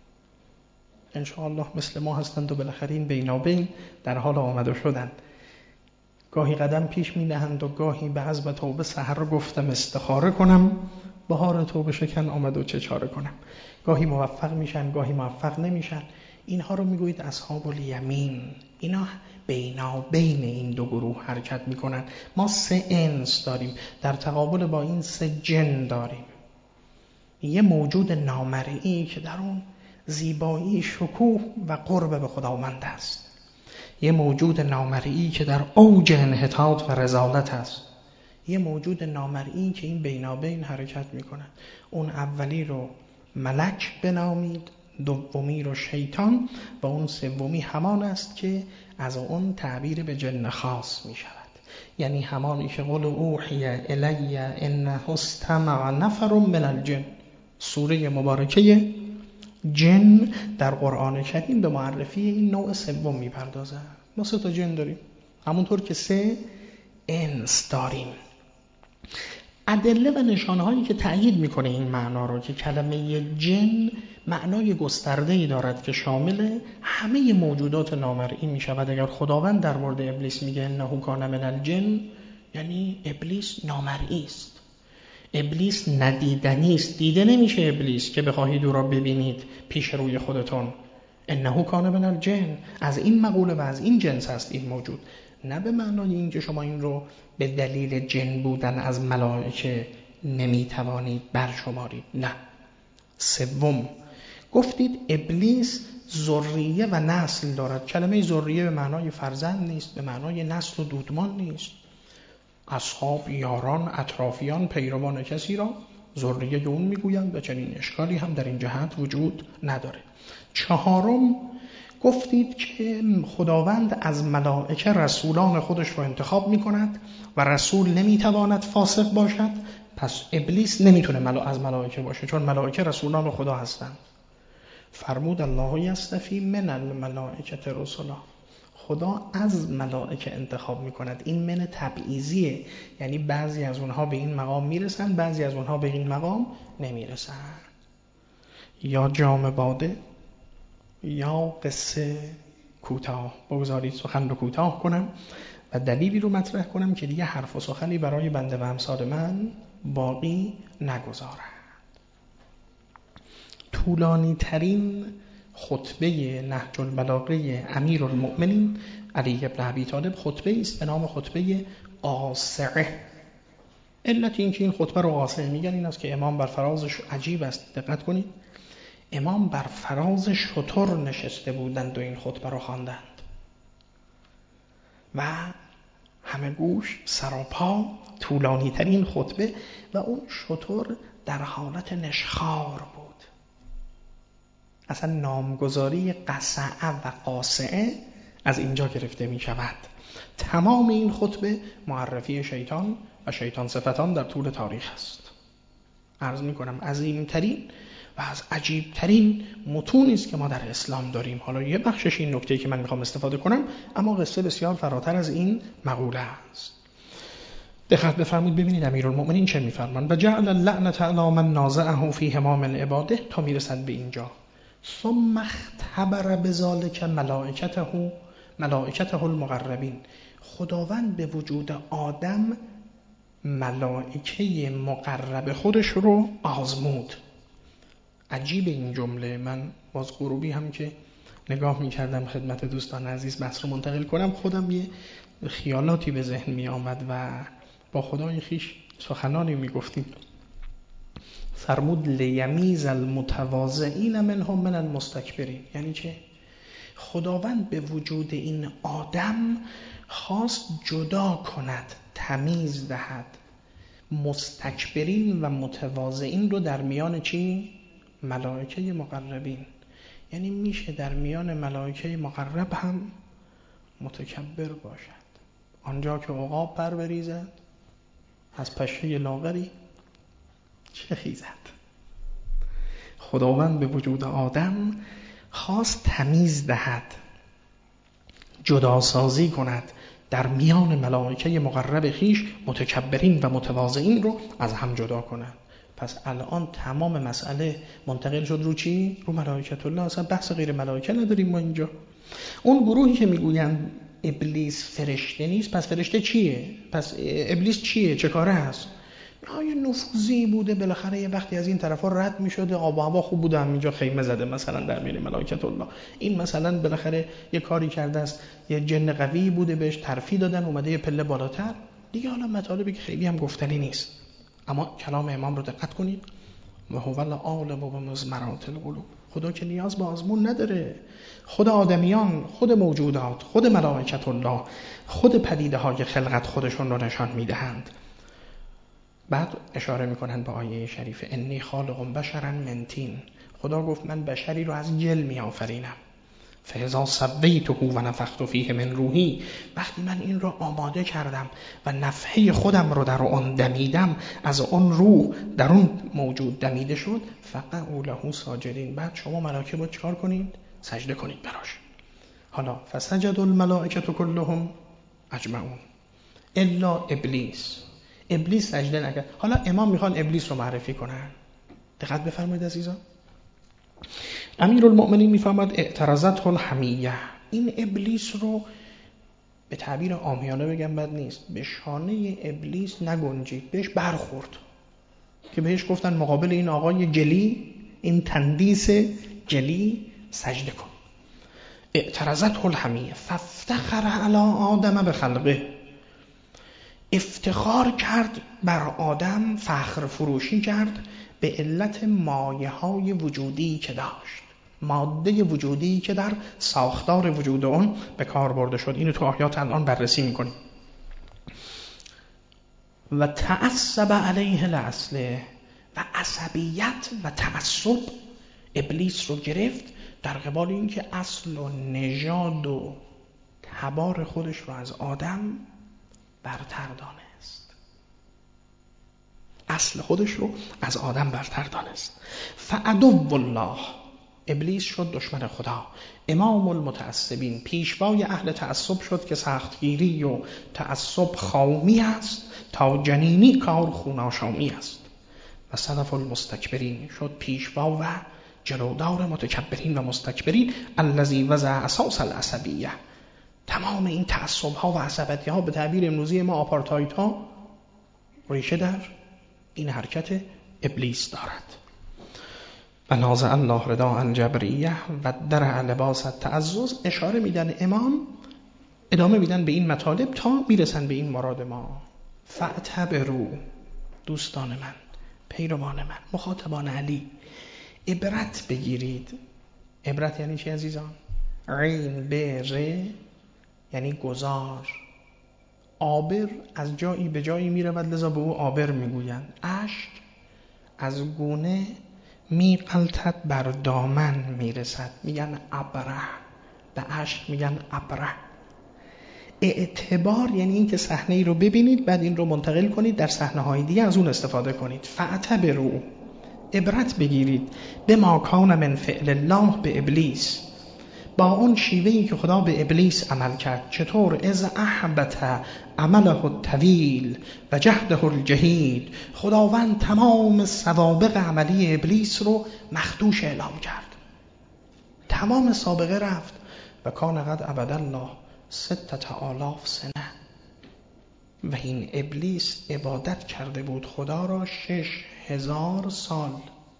انشاءالله مثل ما هستند و بالاخره این بینابین در حال آمده شدند. گاهی قدم پیش می نهند و گاهی به حزب توبه سحر رو گفتم استخاره کنم، بهار توبه شکن آمد و چه چاره کنم. گاهی موفق میشن، گاهی موفق نمیشن. اینها رو میگویید اصحاب الیمین. اینا بین این دو گروه حرکت میکنن. ما 3 انس داریم در تقابل با این 3 جن داریم. یه موجود نامرئی که در اون زیبایی، شکوه و قرب به خداوند است. یه موجود نامرئی که در اوج انحطاط و رذالت است. یه موجود نامرئی که این بینابین حرکت میکنه. اون اولی رو ملک بنامید، دومی رو شیطان و اون سومی همان است که از اون تعبیر به جن خاص می شود. یعنی همانی که قل اوحی الی انه استمع نفر من الجن. سوره مبارکه جن در قرآن کریم به معرفی این نوع سوم می پردازه. ما 3 تا جن داریم، همونطور که 3 انس داریم. ادله و نشانهایی که تأیید میکنه این معنا رو که کلمه جن معنای گسترده‌ای دارد که شامل همه موجودات نامرئی میشود. اگر خداوند در مورد ابلیس میگه انه کان من الجن، یعنی ابلیس نامرئی است. ابلیس ندیدنی است، دیده نمیشه ابلیس که بخواهید او را ببینید پیش روی خودتون. انه کان من الجن، از این مقوله و از این جنس است این موجود. نه به معنای این که شما این رو به دلیل جن بودن از ملائکه نمیتوانید برشمارید. نه. سوم گفتید ابلیس ذریه و نسل دارد. کلمه ذریه به معنای فرزند نیست، به معنای نسل و دودمان نیست. اصحاب، یاران، اطرافیان، پیروان کسی را ذریه اون میگویند و چنین اشکالی هم در این جهت وجود نداره. 4 گفتید که خداوند از ملائکه رسولان خودش رو انتخاب میکند و رسول نمیتواند فاسق باشد. پس ابلیس نمیتونه از ملائکه باشه، چون ملائکه رسولان خدا هستند. فرمود الله یصطفی من الملائکه رسلا. خدا از ملائکه انتخاب میکند. این من تبعیضیه، یعنی بعضی از اونها به این مقام میرسن، بعضی از اونها به این مقام نمیرسن. یا جام باده یا قصه کوتاه. بگذارید سخن رو کوتاه کنم و دلیلی رو مطرح کنم که دیگه حرف و سخنی برای بنده و امثال من باقی نگذارد. طولانی ترین خطبه نهج البلاغه امیرالمؤمنین علی بن ابی طالب خطبه است به نام خطبه قاصعه. علت این که این خطبه رو قاصعه میگن این است که امام بر فرازش عجیب است. دقت کنید، امام بر فراز شتر نشسته بودند و این خطبه رو خواندند و همه گوش سراپا. طولانی ترین خطبه و اون شتر در حالت نشخوار بود. اصلا نامگذاری قصعه و قاصعه از اینجا گرفته می شود. تمام این خطبه معرفی شیطان و شیطان صفتان در طول تاریخ است. عرض می کنم عظیمترین و از عجیبترین متونی است که ما در اسلام داریم. حالا یه بخشش این نکته که من میخوام استفاده کنم، اما قصه بسیار فراتر از این مقوله است. دقت بفرمایید ببینید امیرالمؤمنین چه میفرمایند. و جعل اللعنة علی من نازعه فی همام عباده تا میرسند به اینجا. ثم اختبر بذلک ملائکته المقربین. خداوند به وجود آدم ملائکه مقرب خودش رو آزمود. عجیب این جمله. من باز غروبی هم که نگاه می‌کردم خدمت دوستان عزیز بحث رو منتقل کنم، خودم یه خیالاتی به ذهن می آمد و با خدای خیش سخنانی میگفتیم. فرمود لیمیز المتواضعین منهم من المستکبرین. یعنی چه؟ خداوند به وجود این آدم خواست جدا کند، تمیز دهد مستکبرین و متواضعین رو در میان چی؟ ملائکه مقربین. یعنی میشه در میان ملائکه مقرب هم متکبر باشد. آنجا که عقاب پر بریزد از پشه لاغری چه خیزد. خداوند به وجود آدم خواست تمیز دهد، جداسازی کند در میان ملائکه مقرب خیش، متکبرین و متواضعین رو از هم جدا کند. پس الان تمام مسئله منتقل شد رو چی؟ رو ملائکت الله. اصلا بحث غیر ملائکه نداریم ما اینجا. اون گروهی که میگویند ابلیس فرشته نیست، پس فرشته چیه؟ پس ابلیس چیه؟ چه کاره هست؟ یه نفوذی بوده بالاخره یه وقتی از این طرفا رد میشده، آب و هوا خوب بوده، همینجا خیمه زده مثلا در میان ملائکت الله. این مثلا بالاخره یه کاری کرده است، یه جن قوی بوده بهش ترفیع دادن، اومده یه پله بالاتر دیگه. حالا مطالبی که خیلی هم گفتنی نیست، اما کلام امام رو دقت کنید. و هو العالم بمضمرات القلوب. خدا که نیاز به آزمون نداره. خود آدمیان، خود موجودات، خود ملائکت الله، خود پدیده های خلقت خودشون رو نشان میدهند. بعد اشاره میکنن به آیه شریف انی خالق بشرا من طین. خدا گفت من بشری رو از گل میآفرینم. فاذا سویته و نفخت فیه من روحی. وقتی من این رو آماده کردم و نفحه خودم رو در آن دمیدم، از آن روح در اون موجود دمیده شد، فقعوا له ساجدین. بعد شما ملائکه باید چیکار کنید؟ سجده کنید براش. حالا فسجد الملائکه کلهم اجمعون الا ابلیس. ابلیس سجده نکرد. حالا امام میخوان ابلیس رو معرفی کنن. دقت بفرمایید عزیزان. امیرالمؤمنین میفرماد اعترضته الحمیه. این ابلیس رو به تعبیر عامیانه بگم بد نیست، به شانه ابلیس نگنجید، بهش برخورد که بهش گفتن مقابل این آقای جلی، این تندیس جلی سجده کن. اعترضته الحمیه فافتخر علی آدم بخلقه. افتخار کرد بر آدم، فخر فروشی کرد به علت مایه های وجودی که داشت، ماده وجودی که در ساختار وجود اون به کار برده شد. اینو تو آیات الان بررسی میکنیم. و تعصب علیه الاصله. و عصبیت و تعصب ابلیس رو گرفت در قبال این که اصل و نژاد و تبار خودش رو از آدم برتر دانست. اصل خودش رو از آدم برتر دانست. فعدو الله. ابلیس شد دشمن خدا. امام المتعصبین، پیشوای اهل تعصب شد که سختگیری و تعصب خامی است تا جنینی کار خوناشامی است. و صدف المستکبرین شد پیشوا و جلودار متکبرین و مستکبرین. الذی وضع اساس العصبیه. تمام این تعصب ها و عصبیت ها به تعبیر امروزی ما آپارتاید ها ریشه در این حرکت ابلیس دارد. و نازع الله رضا الجبریه و درع لباس التعزز. اشاره میدن امام، ادامه میدن به این مطالب تا میرسن به این مراد ما. فاعتبروا. دوستان من، پیروان من، مخاطبان علی، عبرت بگیرید. عبرت یعنی چی عزیزان؟ عین به ر یعنی گذار. عابر از جایی به جایی میرود، لذا به او عابر میگویند. اشک از گونه میغلطد بر دامن میرسد، میگن ابره. به اشک میگن ابره. اعتبار یعنی این که صحنه ای رو ببینید بعد این رو منتقل کنید در صحنه های دیگه از اون استفاده کنید. فاعتبروا. عبرت بگیرید به ما کان من فعل الله به ابلیس. با اون شیوهی که خدا به ابلیس عمل کرد. چطور؟ از احبط عمله الطویل و جهده الجهید. خداوند تمام سوابق عملی ابلیس رو مخدوش اعلام کرد. تمام سابقه رفت. و کان قد عبد الله 6000 سنه. و این ابلیس عبادت کرده بود خدا را 6000 سال.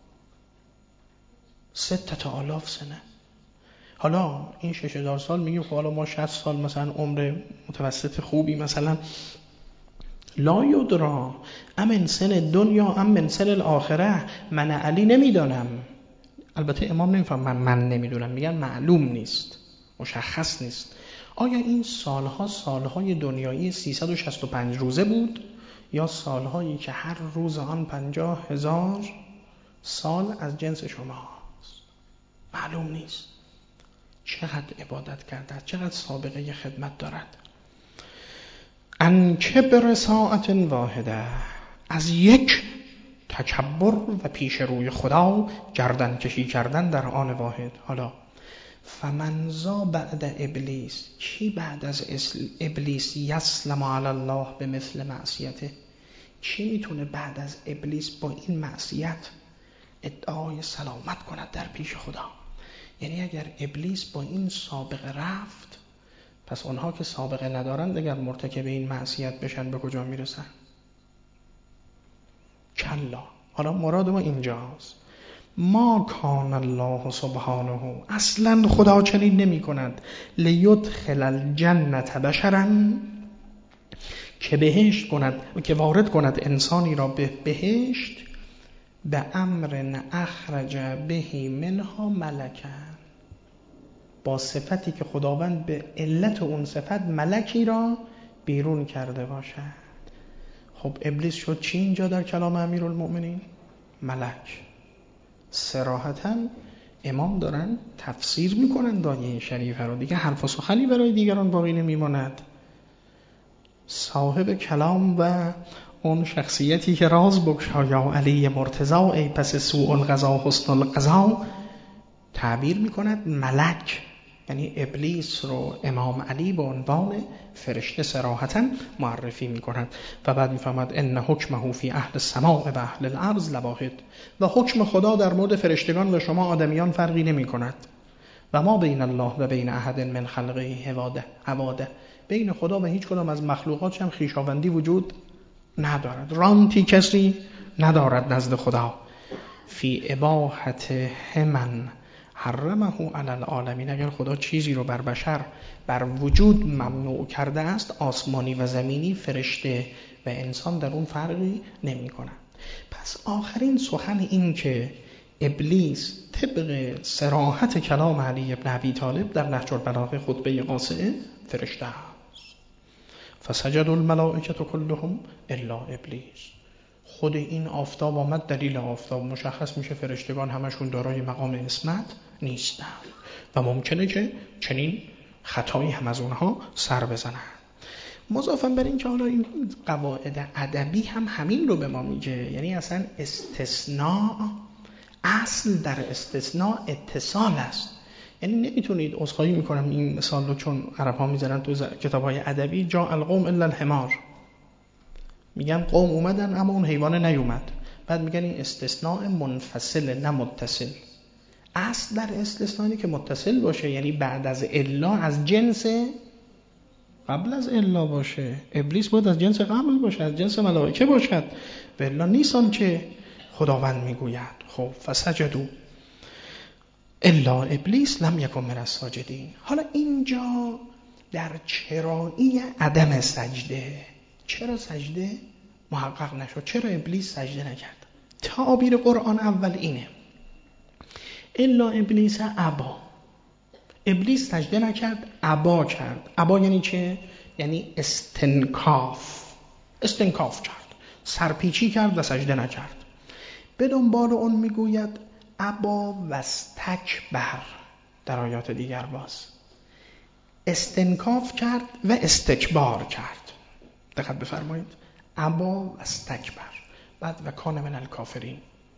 6000 سنه. حالا این 6000 سال میگیم خب حالا ما 60 سال مثلا عمر متوسط خوبی مثلا، لا یدرا ام سن دنیا ام من سن الاخره. من علی نمیدانم. البته امام نمیفهم من نمیدونم، میگن معلوم نیست، مشخص نیست. آیا این سالها سالهای دنیایی 365 روزه بود یا سالهایی که هر روز آن 50,000 سال از جنس شماست؟ معلوم نیست. چقدر عبادت کرده، چقدر سابقه خدمت دارد. ان کبر ساعت واحده، از یک تکبر و پیش روی خدا گردن کشی کردن در آن واحد. حالا فمنزا بعد ابلیس، کی بعد از ابلیس یسلم علی الله به مثل معصیته، کی میتونه بعد از ابلیس با این معصیت ادعای سلامت کند در پیش خدا؟ یعنی اگر ابلیس با این سابقه رفت، پس اونها که سابقه ندارند اگر مرتکب این معصیت بشن به کجا میرسن؟ کلا. حالا مراد ما اینجاست، ما کان الله سبحانه، اصلا خدا چنین نمی کند، لیدخل الجنت بشرا، که بهشت کند، که وارد کند انسانی را به بهشت، به امر اخرج به منها ملکن، با صفتی که خداوند به علت اون صفت ملکی را بیرون کرده باشد. خب ابلیس شد چی اینجا در کلام امیرالمؤمنین؟ ملک. صراحتاً امام دارن تفسیر میکنن دایه این شریفه رو، دیگه حرف و سخنی برای دیگران باقی نمیماند. صاحب کلام و اون شخصیتی که راز بگشایا علی مرتضی، ای پس سوء القضا حسن القضا، تعبیر میکند ملک، یعنی ابلیس رو امام علی به عنوان فرشته صراحتاً معرفی میکند و بعد میفهمد ان حکمه فی اهل السماء و اهل الارض لواحد، و حکم خدا در مورد فرشتگان و شما آدمیان فرقی نمیکند. و ما بین الله و بین احد من خلقه حواده، بین خدا و هیچ کدام از مخلوقاتش هم خویشاوندی وجود ندارد، رانتی کسی ندارد نزد خدا. فی اباحت همن حرمه علی العالمین، اگر خدا چیزی رو بر بشر بر وجود ممنوع کرده است، آسمانی و زمینی، فرشته و انسان در اون فرقی نمی کنند. پس آخرین سخن این که ابلیس طبق صراحت کلام علی ابن ابی طالب در نهج البلاغه خطبه قاصعه فرشته است. فسجد الملائکه کلهم الا ابلیس. خود این آفتاب آمد، دلیل آفتاب مشخص میشه فرشتگان همشون دارای مقام عصمت نیستن و ممکنه که چنین خطایی هم از اونها سر بزنن. مضافاً بر این که حالا این قواعد ادبی هم همین رو به ما میگه، یعنی اصلا استثناء، اصل در استثناء اتصال است. یعنی نمیتونید، عذرخواهی میکنم این مثال رو چون عرب ها میزنن تو کتاب‌های ادبی، جا القوم الا الحمار، میگن قوم اومدن اما اون حیوان نیومد، بعد میگن این استثناء منفصل نه متصل. اصل در استثنایی که متصل باشه، یعنی بعد از الا از جنس قبل از الا باشه. ابلیس باید از جنس قبل باشه، از جنس ملائکه باشد، و الا نیستان که خداوند میگوید. خب فسجدوا الا ابلیس لم یکن من الساجدین. حالا اینجا در چرایی عدم سجده، چرا سجده محقق نشد، چرا ابلیس سجده نکرد؟ تعابیر قرآن اول اینه، الا ابلیس ابا، ابلیس سجده نکرد، ابا کرد. ابا یعنی چه؟ یعنی استنکاف کرد، سرپیچی کرد و سجده نکرد. به دنبال اون میگوید ابا واستکبر، در آیات دیگر باز استنکاف کرد و استکبار کرد. دقت بفرمایید، ابا واستکبر، بعد و کان من الکافرین،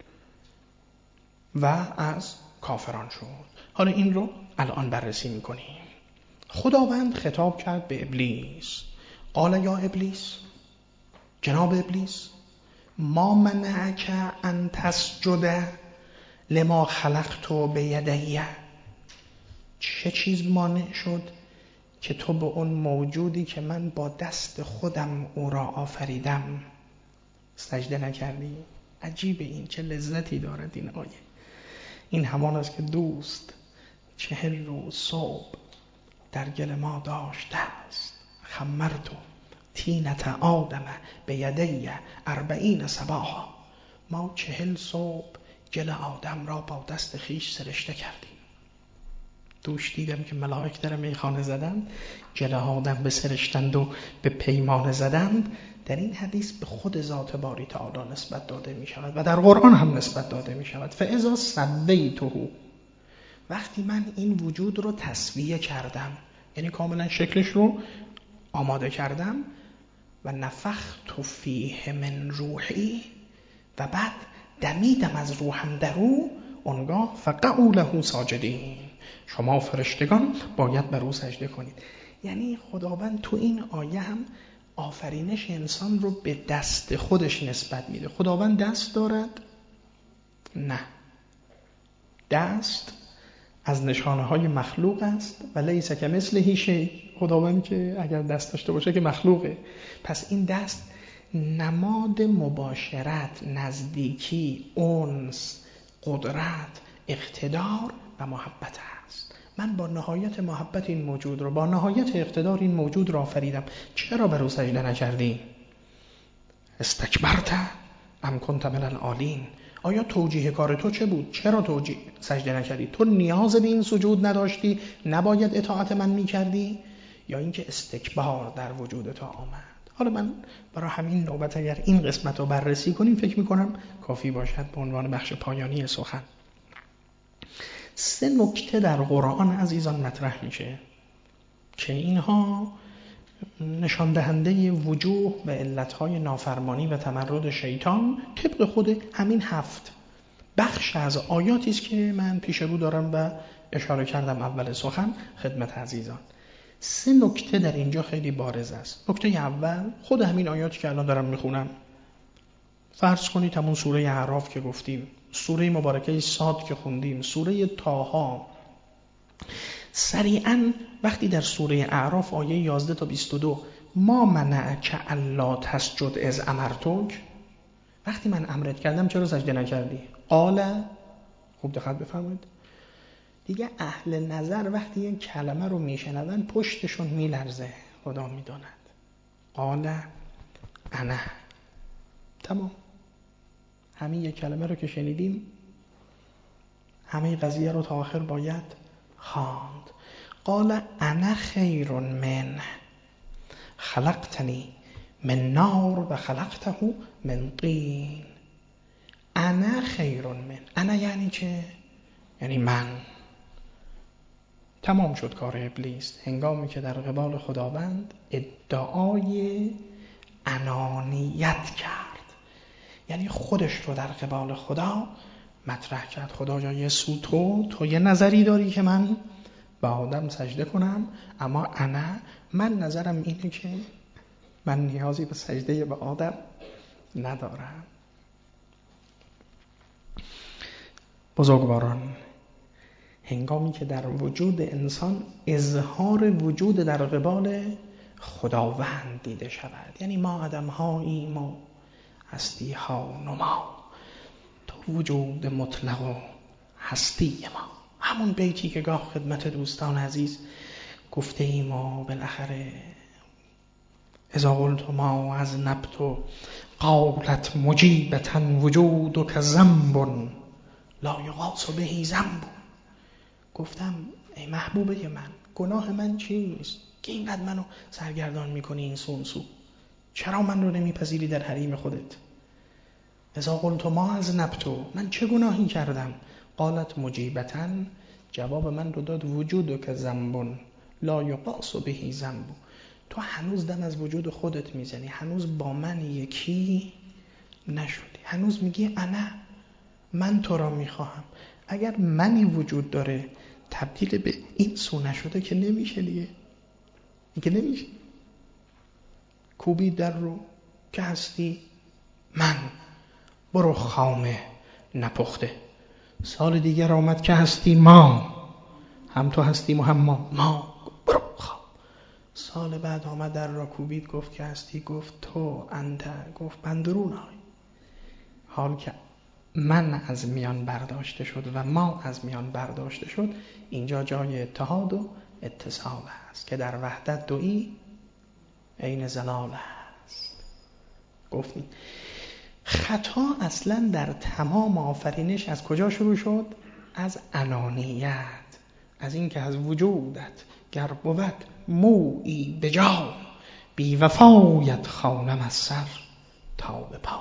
و از کافران شد. حالا این رو الان بررسی میکنیم. خداوند خطاب کرد به ابلیس، قال یا ابلیس، جناب ابلیس، ما منعک ان تسجد لما خلقت بیدی، چه چیز مانع شد که تو به اون موجودی که من با دست خودم او را آفریدم سجده نکردی؟ عجیبه، این چه لذتی دارد این آیه. این همان است که دوست 40 روز صبح در گل ما داشته است، خمرتو تینت آدم بیدی 40 صباحا، ما 40 صبح گل آدم را با دست خیش سرشته کردیم. دوش دیدم که ملائک در میخانه زدند، گل آدم به سرشتند و به پیمانه زدند. در این حدیث به خود ذات باری تعالی نسبت داده می شود و در قرآن هم نسبت داده می شود. فاذا سویته، وقتی من این وجود رو تسویه کردم، یعنی کاملا شکلش رو آماده کردم، و نفخت فیه من روحی و بعد دمیدم از روحم در او، اونگاه فقعوا له ساجدین، شما فرشتگان باید بر او سجده کنید. یعنی خداوند تو این آیه هم آفرینش انسان رو به دست خودش نسبت میده. خداوند دست دارد؟ نه، دست از نشانه های مخلوق است و لیس کمثله شیء. خداوند که اگر دست داشته باشه که مخلوقه. پس این دست نماد مباشرت، نزدیکی، انس، قدرت، اقتدار و محبت است. من با نهایت محبت این موجود رو، با نهایت اقتدار این موجود رو آفریدم، چرا بر او سجده نکردی؟ استکبرت ام کنت من العالین. آیا توجیه کار تو چه بود؟ چرا سجده نکردی؟ تو نیاز به این سجود نداشتی؟ نباید اطاعت من میکردی؟ یا اینکه استکبار در وجود تو آمد؟ حالا من برای همین نوبت اگر این قسمت رو بررسی کنیم فکر میکنم کافی باشد به عنوان بخش پایانی سخن. 3 نکته در قرآن عزیزان مطرح میشه که اینها نشان دهنده وجوه و علتهای نافرمانی و تمرد شیطان طبق خود همین 7 بخش از آیاتی است که من پیش رو دارم و اشاره کردم اول سخن خدمت عزیزان. 3 نکته در اینجا خیلی بارز است. نکته اول خود همین آیاتی که الان دارم میخونم. فرض کنید همون سوره اعراف که گفتیم، سوره مبارکه صاد که خوندیم، سوره طه. سریعا وقتی در سوره اعراف آیه 11 تا 22 ما منعک الا تسجد اذ امرتک، وقتی من امرت کردم چرا سجده نکردی؟ قال، خوب دقت بفرمایید، دیگه اهل نظر وقتی این کلمه رو میشنون پشتشون میلرزه، خدا میداند. قال انا، تمام. همین یک کلمه رو که شنیدیم همه قضیه رو تا آخر باید خواند. قال انا خیر من خلقتنی من نار و خلقته من طین. انا خیر من، انا یعنی چه؟ یعنی من. تمام شد کار ابلیس هنگامی که در قبال خداوند ادعای انانیت کرد، یعنی خودش رو در قبال خدا مطرح کرد. خدایا یه تو یه نظری داری که من به آدم سجده کنم، اما من نظرم اینه که من نیازی به سجده به آدم ندارم. بزرگواران، هنگامی که در وجود انسان اظهار وجود در قبال خداوند دیده شود، یعنی ما آدم هاییم و هستی ها نما، تو وجود مطلق و هستی ما. همون بیتی که گاه خدمت دوستان عزیز گفته ایم و بالاخره اذا قلت ما از نبت قالت مجیبتا وجود که ذنب لا یقاس به ذنب. گفتم ای محبوبه من، گناه من چیست که اینقدر منو سرگردان میکنی این سو؟ چرا من رو نمیپذیری در حریم خودت؟ اذا قلت ما از نبتو، من چه گناهی کردم؟ قالت مجیبتا، جواب من رو داد وجود که ذنب لا یقاس به ذنب. تو هنوز دم از وجود خودت میزنی، هنوز با من یکی نشدی، هنوز میگی من تو را میخواهم. اگر منی وجود داره تبدیل به این سو نشده که نمیشه دیگه، نمیشه. کوبی در رو که هستی من، برو خامه نپخته. سال دیگر آمد که هستی ما، هم تو هستی هم ما، برو خام. سال بعد آمد در را کوبید گفت که هستی، گفت تو انت، گفت بندرون های. حال که من از میان برداشته شد و ما از میان برداشته شد، اینجا جای اتحاد و اتصال است که در وحدت دویی عین زلال است. گفتیم خطا اصلا در تمام آفرینش از کجا شروع شد؟ از انانیت، از این که از وجودت گر بود مویی به جا، بی وفایت خوانم از سر تا به پا.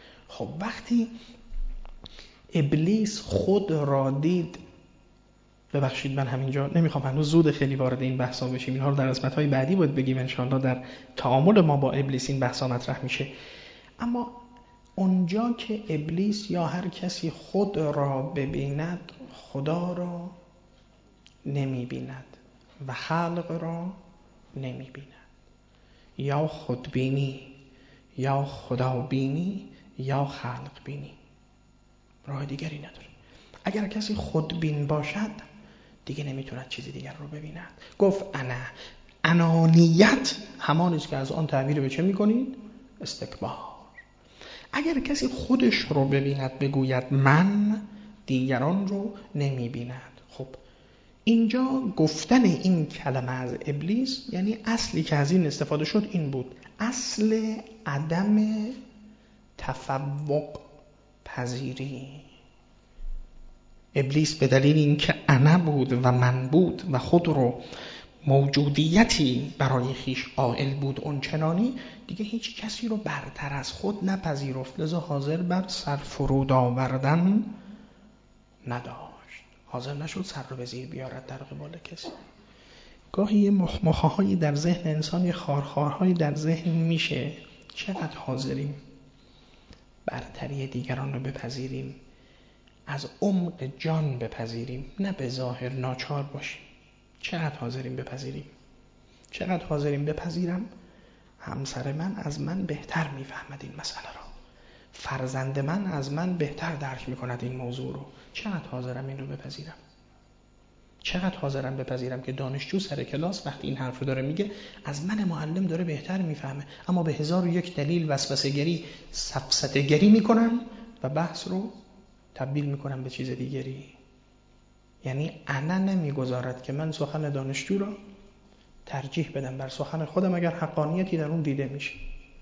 خب وقتی ابلیس خود را دید ببخشید من همینجا نمیخوام، هنوز زود خیلی وارد این بحثا بشیم، اینها رو در قسمت‌های بعدی باید بگیم انشاءالله. در تعامل ما با ابلیس این بحثا مطرح میشه. اما اونجا که ابلیس یا هر کسی خود را ببیند، خدا را نمیبیند و خلق را نمیبیند. یا خودبینی، یا خدا بینی، یا خلق بینی، راه دیگری نداره. اگر کسی خودبین باشد دیگه نمیتوند چیزی دیگر رو ببیند. گفت انانیت همان است که از آن تعبیر به چه میکنید؟ استکبار. اگر کسی خودش رو ببیند بگوید من، دیگران رو نمیبیند. خب اینجا گفتن این کلمه از ابلیس یعنی اصلی که از این استفاده شد این بود، اصل عدم تفوق پذیری. ابلیس به دلیل اینکه انا بود و من بود و خود رو موجودیتی برای خیش قائل بود اونچنانی، دیگه هیچ کسی رو برتر از خود نپذیرفت، لذا حاضر بر سر فرود آوردن نداشت، حاضر نشد سر رو به زیر بیارد در قبال کسی. گاهی مخمخهایی در ذهن انسان، یه خارخارهایی در ذهن میشه، چقدر حاضریم برتری دیگران رو بپذیریم، از عمق جان بپذیریم، نه به ظاهر ناچار باشیم. چقدر حاضریم بپذیریم؟ چقدر حاضریم بپذیرم همسر من از من بهتر میفهمد این مسئله را، فرزند من از من بهتر درک میکند این موضوع رو. چقدر حاضرم این رو بپذیرم؟ چقدر حاضرم بپذیرم که دانشجو سر کلاس وقتی این حرف رو داره میگه از من معلم داره بهتر میفهمه، اما به 1001 دلیل وسوسه‌گری، سفسطه‌گری میکنم و بحث رو تبدیل میکنم به چیز دیگری. یعنی انا نمیگذارد که من سخن دانشجو را ترجیح بدم بر سخن خودم اگر حقانیتی در اون دیده میشه.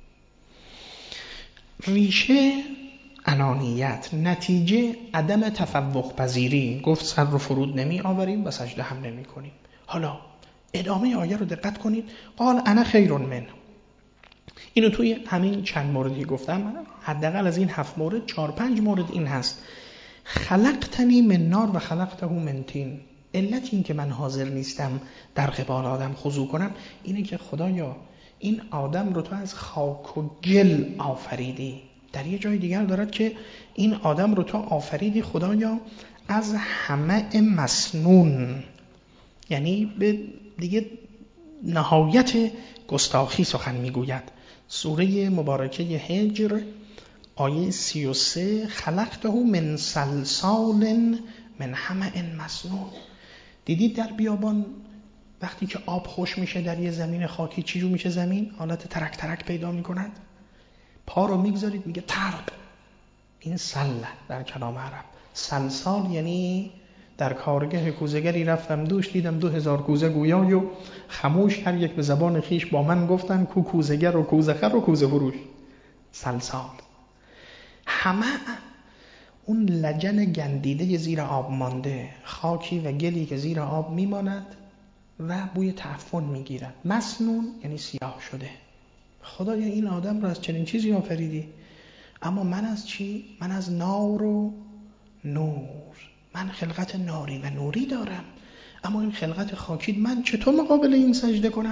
ریشه انانیت، نتیجه عدم تفوق پذیری. گفت سر رو فرود نمی آوریم و سجده هم نمی کنیم. حالا ادامه آیه رو دقت کنید. قال انا خیر من. اینو توی همین چند موردی گفتم، حداقل از این 7 مورد 4-5 مورد این هست: خلقتنی من نار و خلقته من طین. علت این که من حاضر نیستم در قبال آدم خضوع کنم اینه که خدایا این آدم رو تو از خاک و گل آفریدی. در یه جای دیگر دارد که این آدم رو تو آفریدی خدایا از همه مسنون، یعنی به دیگه نهایت گستاخی سخن میگوید. سوره مبارکه هجر آیه 33: خلقته من صلصال من حمأ مسنون. دیدید در بیابان وقتی که آب خوش میشه در یه زمین خاکی چی جو میشه؟ زمین حالت ترک ترک پیدا میکند. پا رو میگذارید میگه ترق. این سله در کلام عرب. صلصال یعنی در کارگاه کوزه‌گری رفتم دوش، دیدم 2000 کوزه گویای و خموش، هر یک به زبان خیش با من گفتن کو کوزه‌گر و کوزه‌خر و کوزه فروش. صلصال. همه اون لجن گندیده زیر آب مانده، خاکی و گلی که زیر آب میماند و بوی تعفن میگیرد. مسنون یعنی سیاه شده. خدایا این آدم رو از چنین چیزی آفریدی، اما من از چی؟ من از نار و نور. من خلقت ناری و نوری دارم، اما این خلقت خاکی من چطور مقابل این سجده کنم؟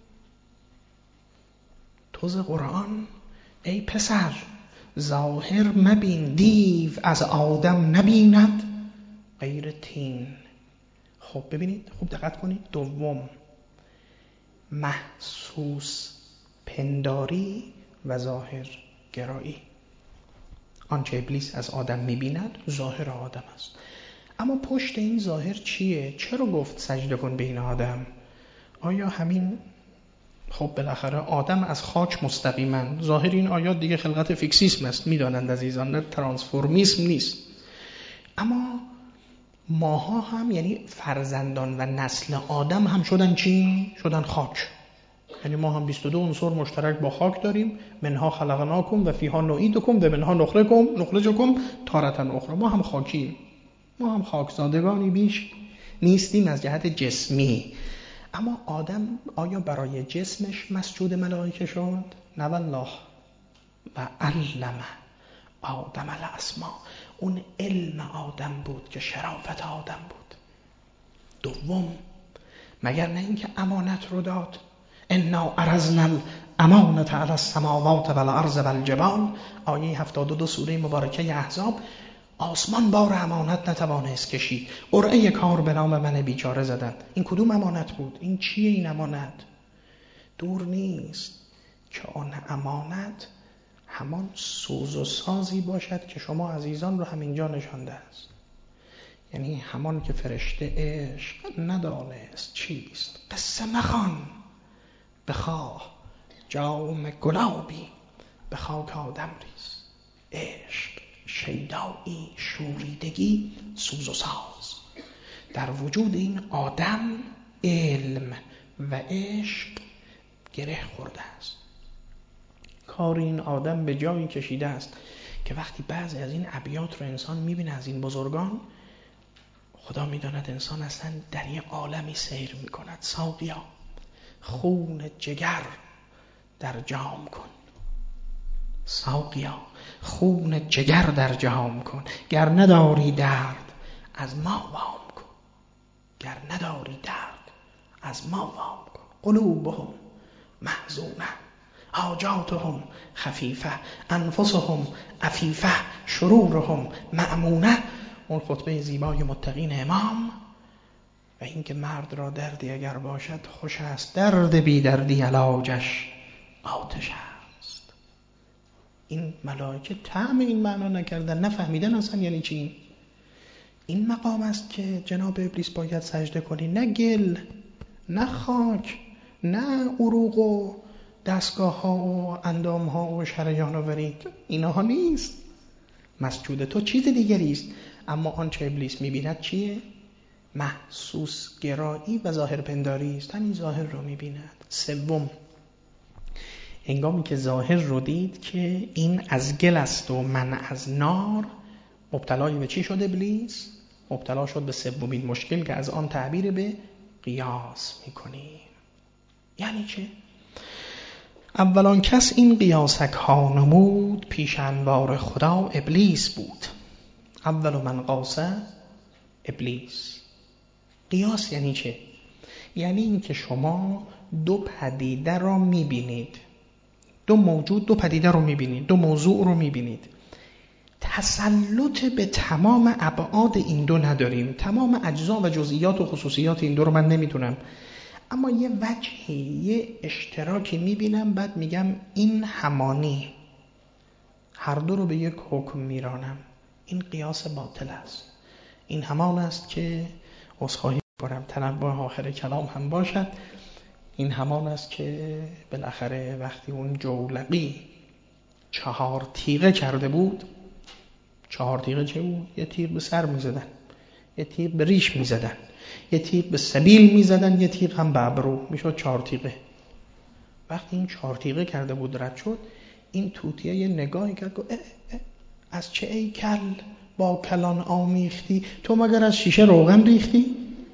توز قرآن ای پسر ظاهر مبین، دیو از آدم نبیند غیر طین. خب ببینید، خوب دقت کنید. دوم، محسوس پنداری و ظاهر گرایی. آنچه ابلیس از آدم میبیند ظاهر آدم است، اما پشت این ظاهر چیه؟ چرا گفت سجده کن به این آدم؟ آیا همین خب بالاخره آدم از خاک مستقیما، ظاهر این آیات دیگه خلقت فیکسیسم است، میدانند عزیزان، نه ترانسفورمیسم نیست. اما ماها هم یعنی فرزندان و نسل آدم هم شدن چی؟ شدن خاک. یعنی ما هم 22 عنصر مشترک با خاک داریم. منها خلقناکم و فیها نعیدکم و منها نخرجکم تارة اخرى. ما هم خاکیم، ما هم خاکزادگانی بیش نیستیم از جهت جسمی. اما آدم آیا برای جسمش مسجود ملائکه شد؟ نه والله. و علم آدم الاسما، اون علم آدم بود که شرافت آدم بود. دوم، مگر نه اینکه امانت رو داد؟ انا عرضنا الامانة علی السماوات والارض والجبال، آیه 72 سوره مبارکه احزاب. آسمان بار امانت نتوانست کشید، قرعه کار به نام من بیچاره زدن. این کدوم امانت بود؟ این چیه این امانت؟ دور نیست که آن امانت همان سوز و سازی باشد که شما عزیزان رو همینجا نشانده است. یعنی همان که فرشته عشق ندانست چیست، قصه مخوان بخواه جام گلابی به خاک آدم ریز. عشق شیدایی، شوریدگی، سوز و ساز. در وجود این آدم علم و عشق گره خورده است. کار این آدم به جایی کشیده است که وقتی بعضی از این ابیات رو انسان میبینه از این بزرگان، خدا میداند انسان اصلا در یه عالمی سیر میکند. ساقیا خون جگر در جام کن، ساقیا خون جگر در جام کن، گر نداری درد از ما وام کن، گر نداری درد از ما وام کن. قلوبهم محزونه حاجاتهم خفیفه انفسهم عفیفه شرورهم مأمونه. اون خطبه زیبای متقین امام. و اینکه مرد را دردی اگر باشد خوش است، درد بی دردی علاجش آتش است. این ملائکه طعم این معنا نکردن، نفهمیدن اصلا یعنی چی. این مقام است که جناب ابلیس باید سجده کنی، نه گل، نه خاک، نه عروق و دستگاه ها و اندام ها و شریان و ورید. اینها نیست. مسجود تو چیز دیگری است. اما آنچه ابلیس میبیند چیه؟ محسوس گرایی و ظاهر پنداری است. همین ظاهر رو میبیند. سوم، هنگامی که ظاهر رو دید که این از گل است و من از نار، مبتلای به چی شد ابلیس؟ مبتلا شد به سومین مشکل که از آن تعبیر به قیاس میکنیم. یعنی چه؟ اولان کس این قیاسک ها نمود، پیش انوار خدا ابلیس بود. اول من قاسه ابلیس. قیاس یعنی چه؟ یعنی این که شما دو پدیده را میبینید، دو موجود، دو پدیده رو میبینید، دو موضوع رو میبینید. تسلط به تمام ابعاد این دو نداریم. تمام اجزا و جزئیات و خصوصیات این دو رو من نمیتونم، اما یه وجهی، یه اشتراکی میبینم، بعد میگم این همانی، هر دو رو به یک حکم میرانم. این قیاس باطل است. این همان است که عذرخواهی کنم تنبه آخر کلام هم باشد، این همان است که بالاخره وقتی اون جولقی 4 تیغه کرده بود، 4 تیغه چه بود؟ یه تیغ به سر میزدن، یه تیغ به ریش میزدن، یه تیغ به سبیل میزدن، یه تیغ هم به ابرو، میشد 4 تیغه. وقتی این 4 تیغه کرده بود رد شد، این توتیه یه نگاهی کرد گفت از چه ای کل با کلان آمیختی؟ تو مگر از شیشه روغن ریختی؟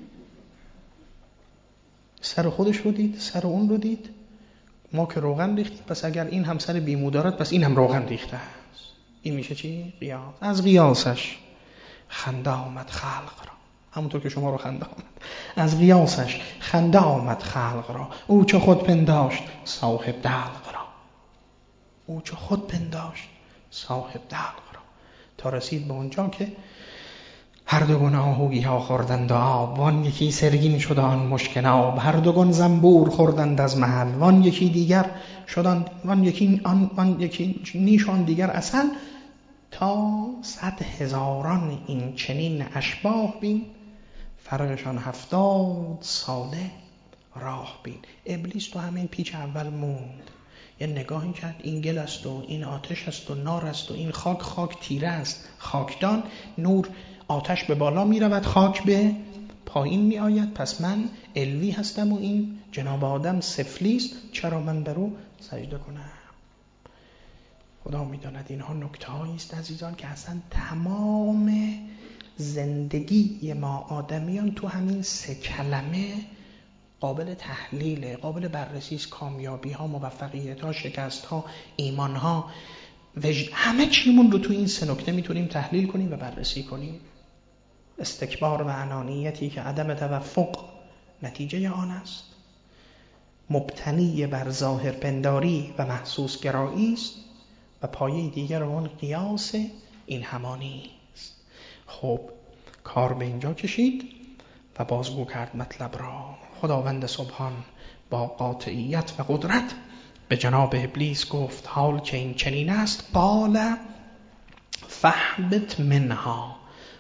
سر خودش رو دید، سر اون رو دید. ما که روغن ریختیم، پس اگر این هم سر بیمو دارد پس این هم روغن ریخته است. این میشه چی؟ قیاس. از قیاسش خنده آمد خلق را، همونطور که شما رو خنده آمد. از قیاسش خنده آمد خلق را، او چه خود پنداشت صاحب دلق را. او چه خود پنداشت صاحب دلق را، تا رسید به اونجا که هر دو گون آهویی ها خوردند آب، وان یکی سرگین شد آن مشک ناب. هر دو گون زنبور خوردند از محل، وان یکی دیگر شدند، وان یکی نیشان دیگر اصل. تا 100,000 این چنین اشباه بین، فرقشان 70 ساله راه بین. ابلیس تو همین پیچ اول موند، یه نگاهی کرد، این گل است و این آتش است و نار است و این خاک تیره است، خاکدان. نور آتش به بالا می رود، خاک به پایین می آید. پس من علوی هستم و این جناب آدم سفلی است، چرا من بر او سجده کنم؟ خدا می داند اینها نکته هایی است عزیزان که اصلا تمام زندگی ما آدمیان تو همین 3 کلمه قابل تحلیله، قابل بررسی است. کامیابی ها، موفقیت ها، شکست ها، ایمان ها، همه چیمون رو تو این 3 نکته میتونیم تحلیل کنیم و بررسی کنیم. استکبار و انانیتی که عدم توفق نتیجه آن است، مبتنی بر ظاهر پنداری و محسوس گرایی است و پایه دیگر اون قیاس این همانی است. خب کار به اینجا کشید و بازگو کرد مطلب را. خداوند سبحان با قاطعیت و قدرت به جناب ابلیس گفت حال که این چنین است، قال فاهبط منها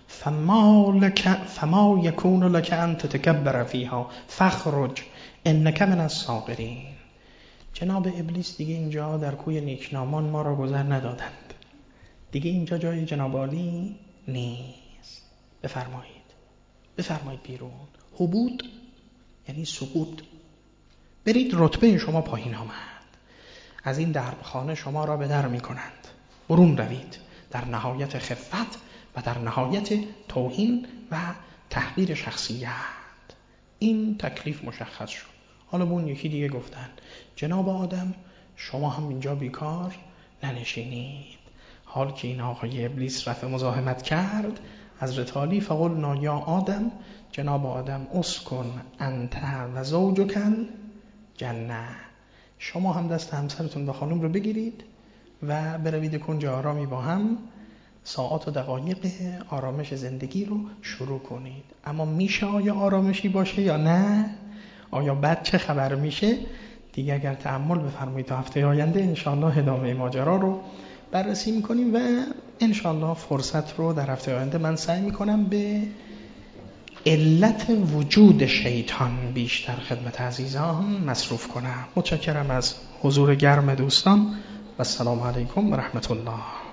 فما یکون لك ان تتکبر فیها فاخرج انک من الصاغرین. جناب ابلیس دیگه اینجا در کوی نیکنامان ما را گذر ندادند، دیگه اینجا جای جناب عالی نیست. بفرمایید بیرون. هبوط یعنی سقوط. برید، رتبه شما پایین آمد، از این درب خانه شما را به در می کنند، برون روید. در نهایت خفت و در نهایت توهین و تحقیر شخصیت این تکلیف مشخص شد. حالا به اون یکی دیگه گفتن جناب آدم شما هم اینجا بیکار ننشینید. حال که این آقای ابلیس رفع مزاحمت کرد، حضرت علی فقلنا یا آدم، جناب آدم اسکن انت و زوجک جنه، شما هم دست همسرتون و خانم رو بگیرید و بروید کنج آرامی با هم ساعات و دقایق آرامش زندگی رو شروع کنید. اما میشه آیا آرامشی باشه یا نه؟ آیا بعد چه خبر میشه؟ دیگه اگر تأمل بفرمایید تا هفته آینده انشاءالله ادامه ماجرا رو بررسی میکنیم و انشاءالله فرصت رو در هفته آینده من سعی میکنم به علت وجود شیطان بیشتر خدمت عزیزان مصروف کنم. متشکرم از حضور گرم دوستان و السلام علیکم و رحمت الله.